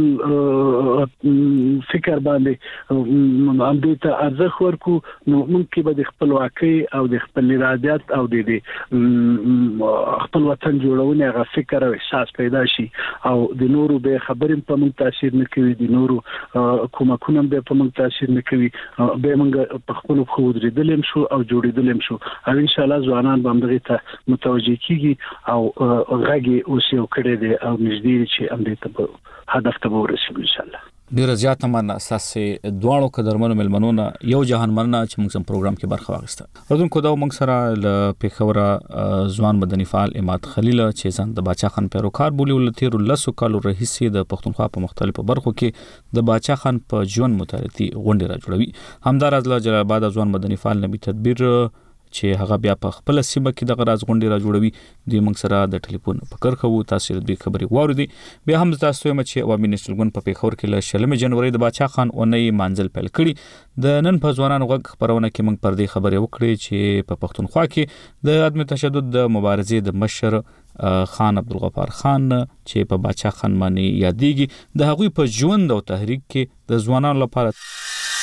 فکر باندې هم دې ته ارزښت ورکو نو مونږ به د خپلواکۍ او د خپل ارادت او د خپل وطن جوړونه هغه فکر او احساس پیدا شي او د نورو به خبرې په مونږ تاثیر نه کوي د نورو کومکونه به په موږ تاثیر نه کوي به موږ په خپل خو درېدلم شو او جوړېدلم شو او ان شاء الله ځوانان به موږ ته متوجي کیږي او غږی اوس یو کړی دی او نږدې چې هم دې ته هدف ته ورسېږو ان شاء الله. ډیر زیات مننه اساسه دواړو قدرمنو ملمنونه یو جهان مننه چې موږ سم پروګرام کې برخه واخیسته. ردونکو دا موږ سره ل پیښوره ځوان مدني فعال اماد خلیل چې ځان د باچا خان پیروکار بولی ول تیر لسو کالو رئیسي د پښتونخوا په مختلفو برخو کې د باچا خان په ژوند متعلقي غونډه را جوړوي. همدار از جلال آباد ځوان مدني فعال نبی تدبیر چې هغه بیا په خپل سیمه کې د غراز غونډې را جوړوي د موږ سره د ټلیفون په کار کوو. تاسو د خبري واردی بیا هم تاسو یم چې عوامي نشلګون په پیښور کې له شلمه جنوري د باچا خان اونۍ منځل پیل کړي. د نن په ځوانانو غږ خبرونه کې موږ پر دې خبرې وکړې چې په پښتونخوا کې د عدم تشدد د مبارزې د مشر خان عبدالغفار خان چې په باچا خان باندې یادېږي د هغوی په ژوند او تحریک کې د ځوانانو لپاره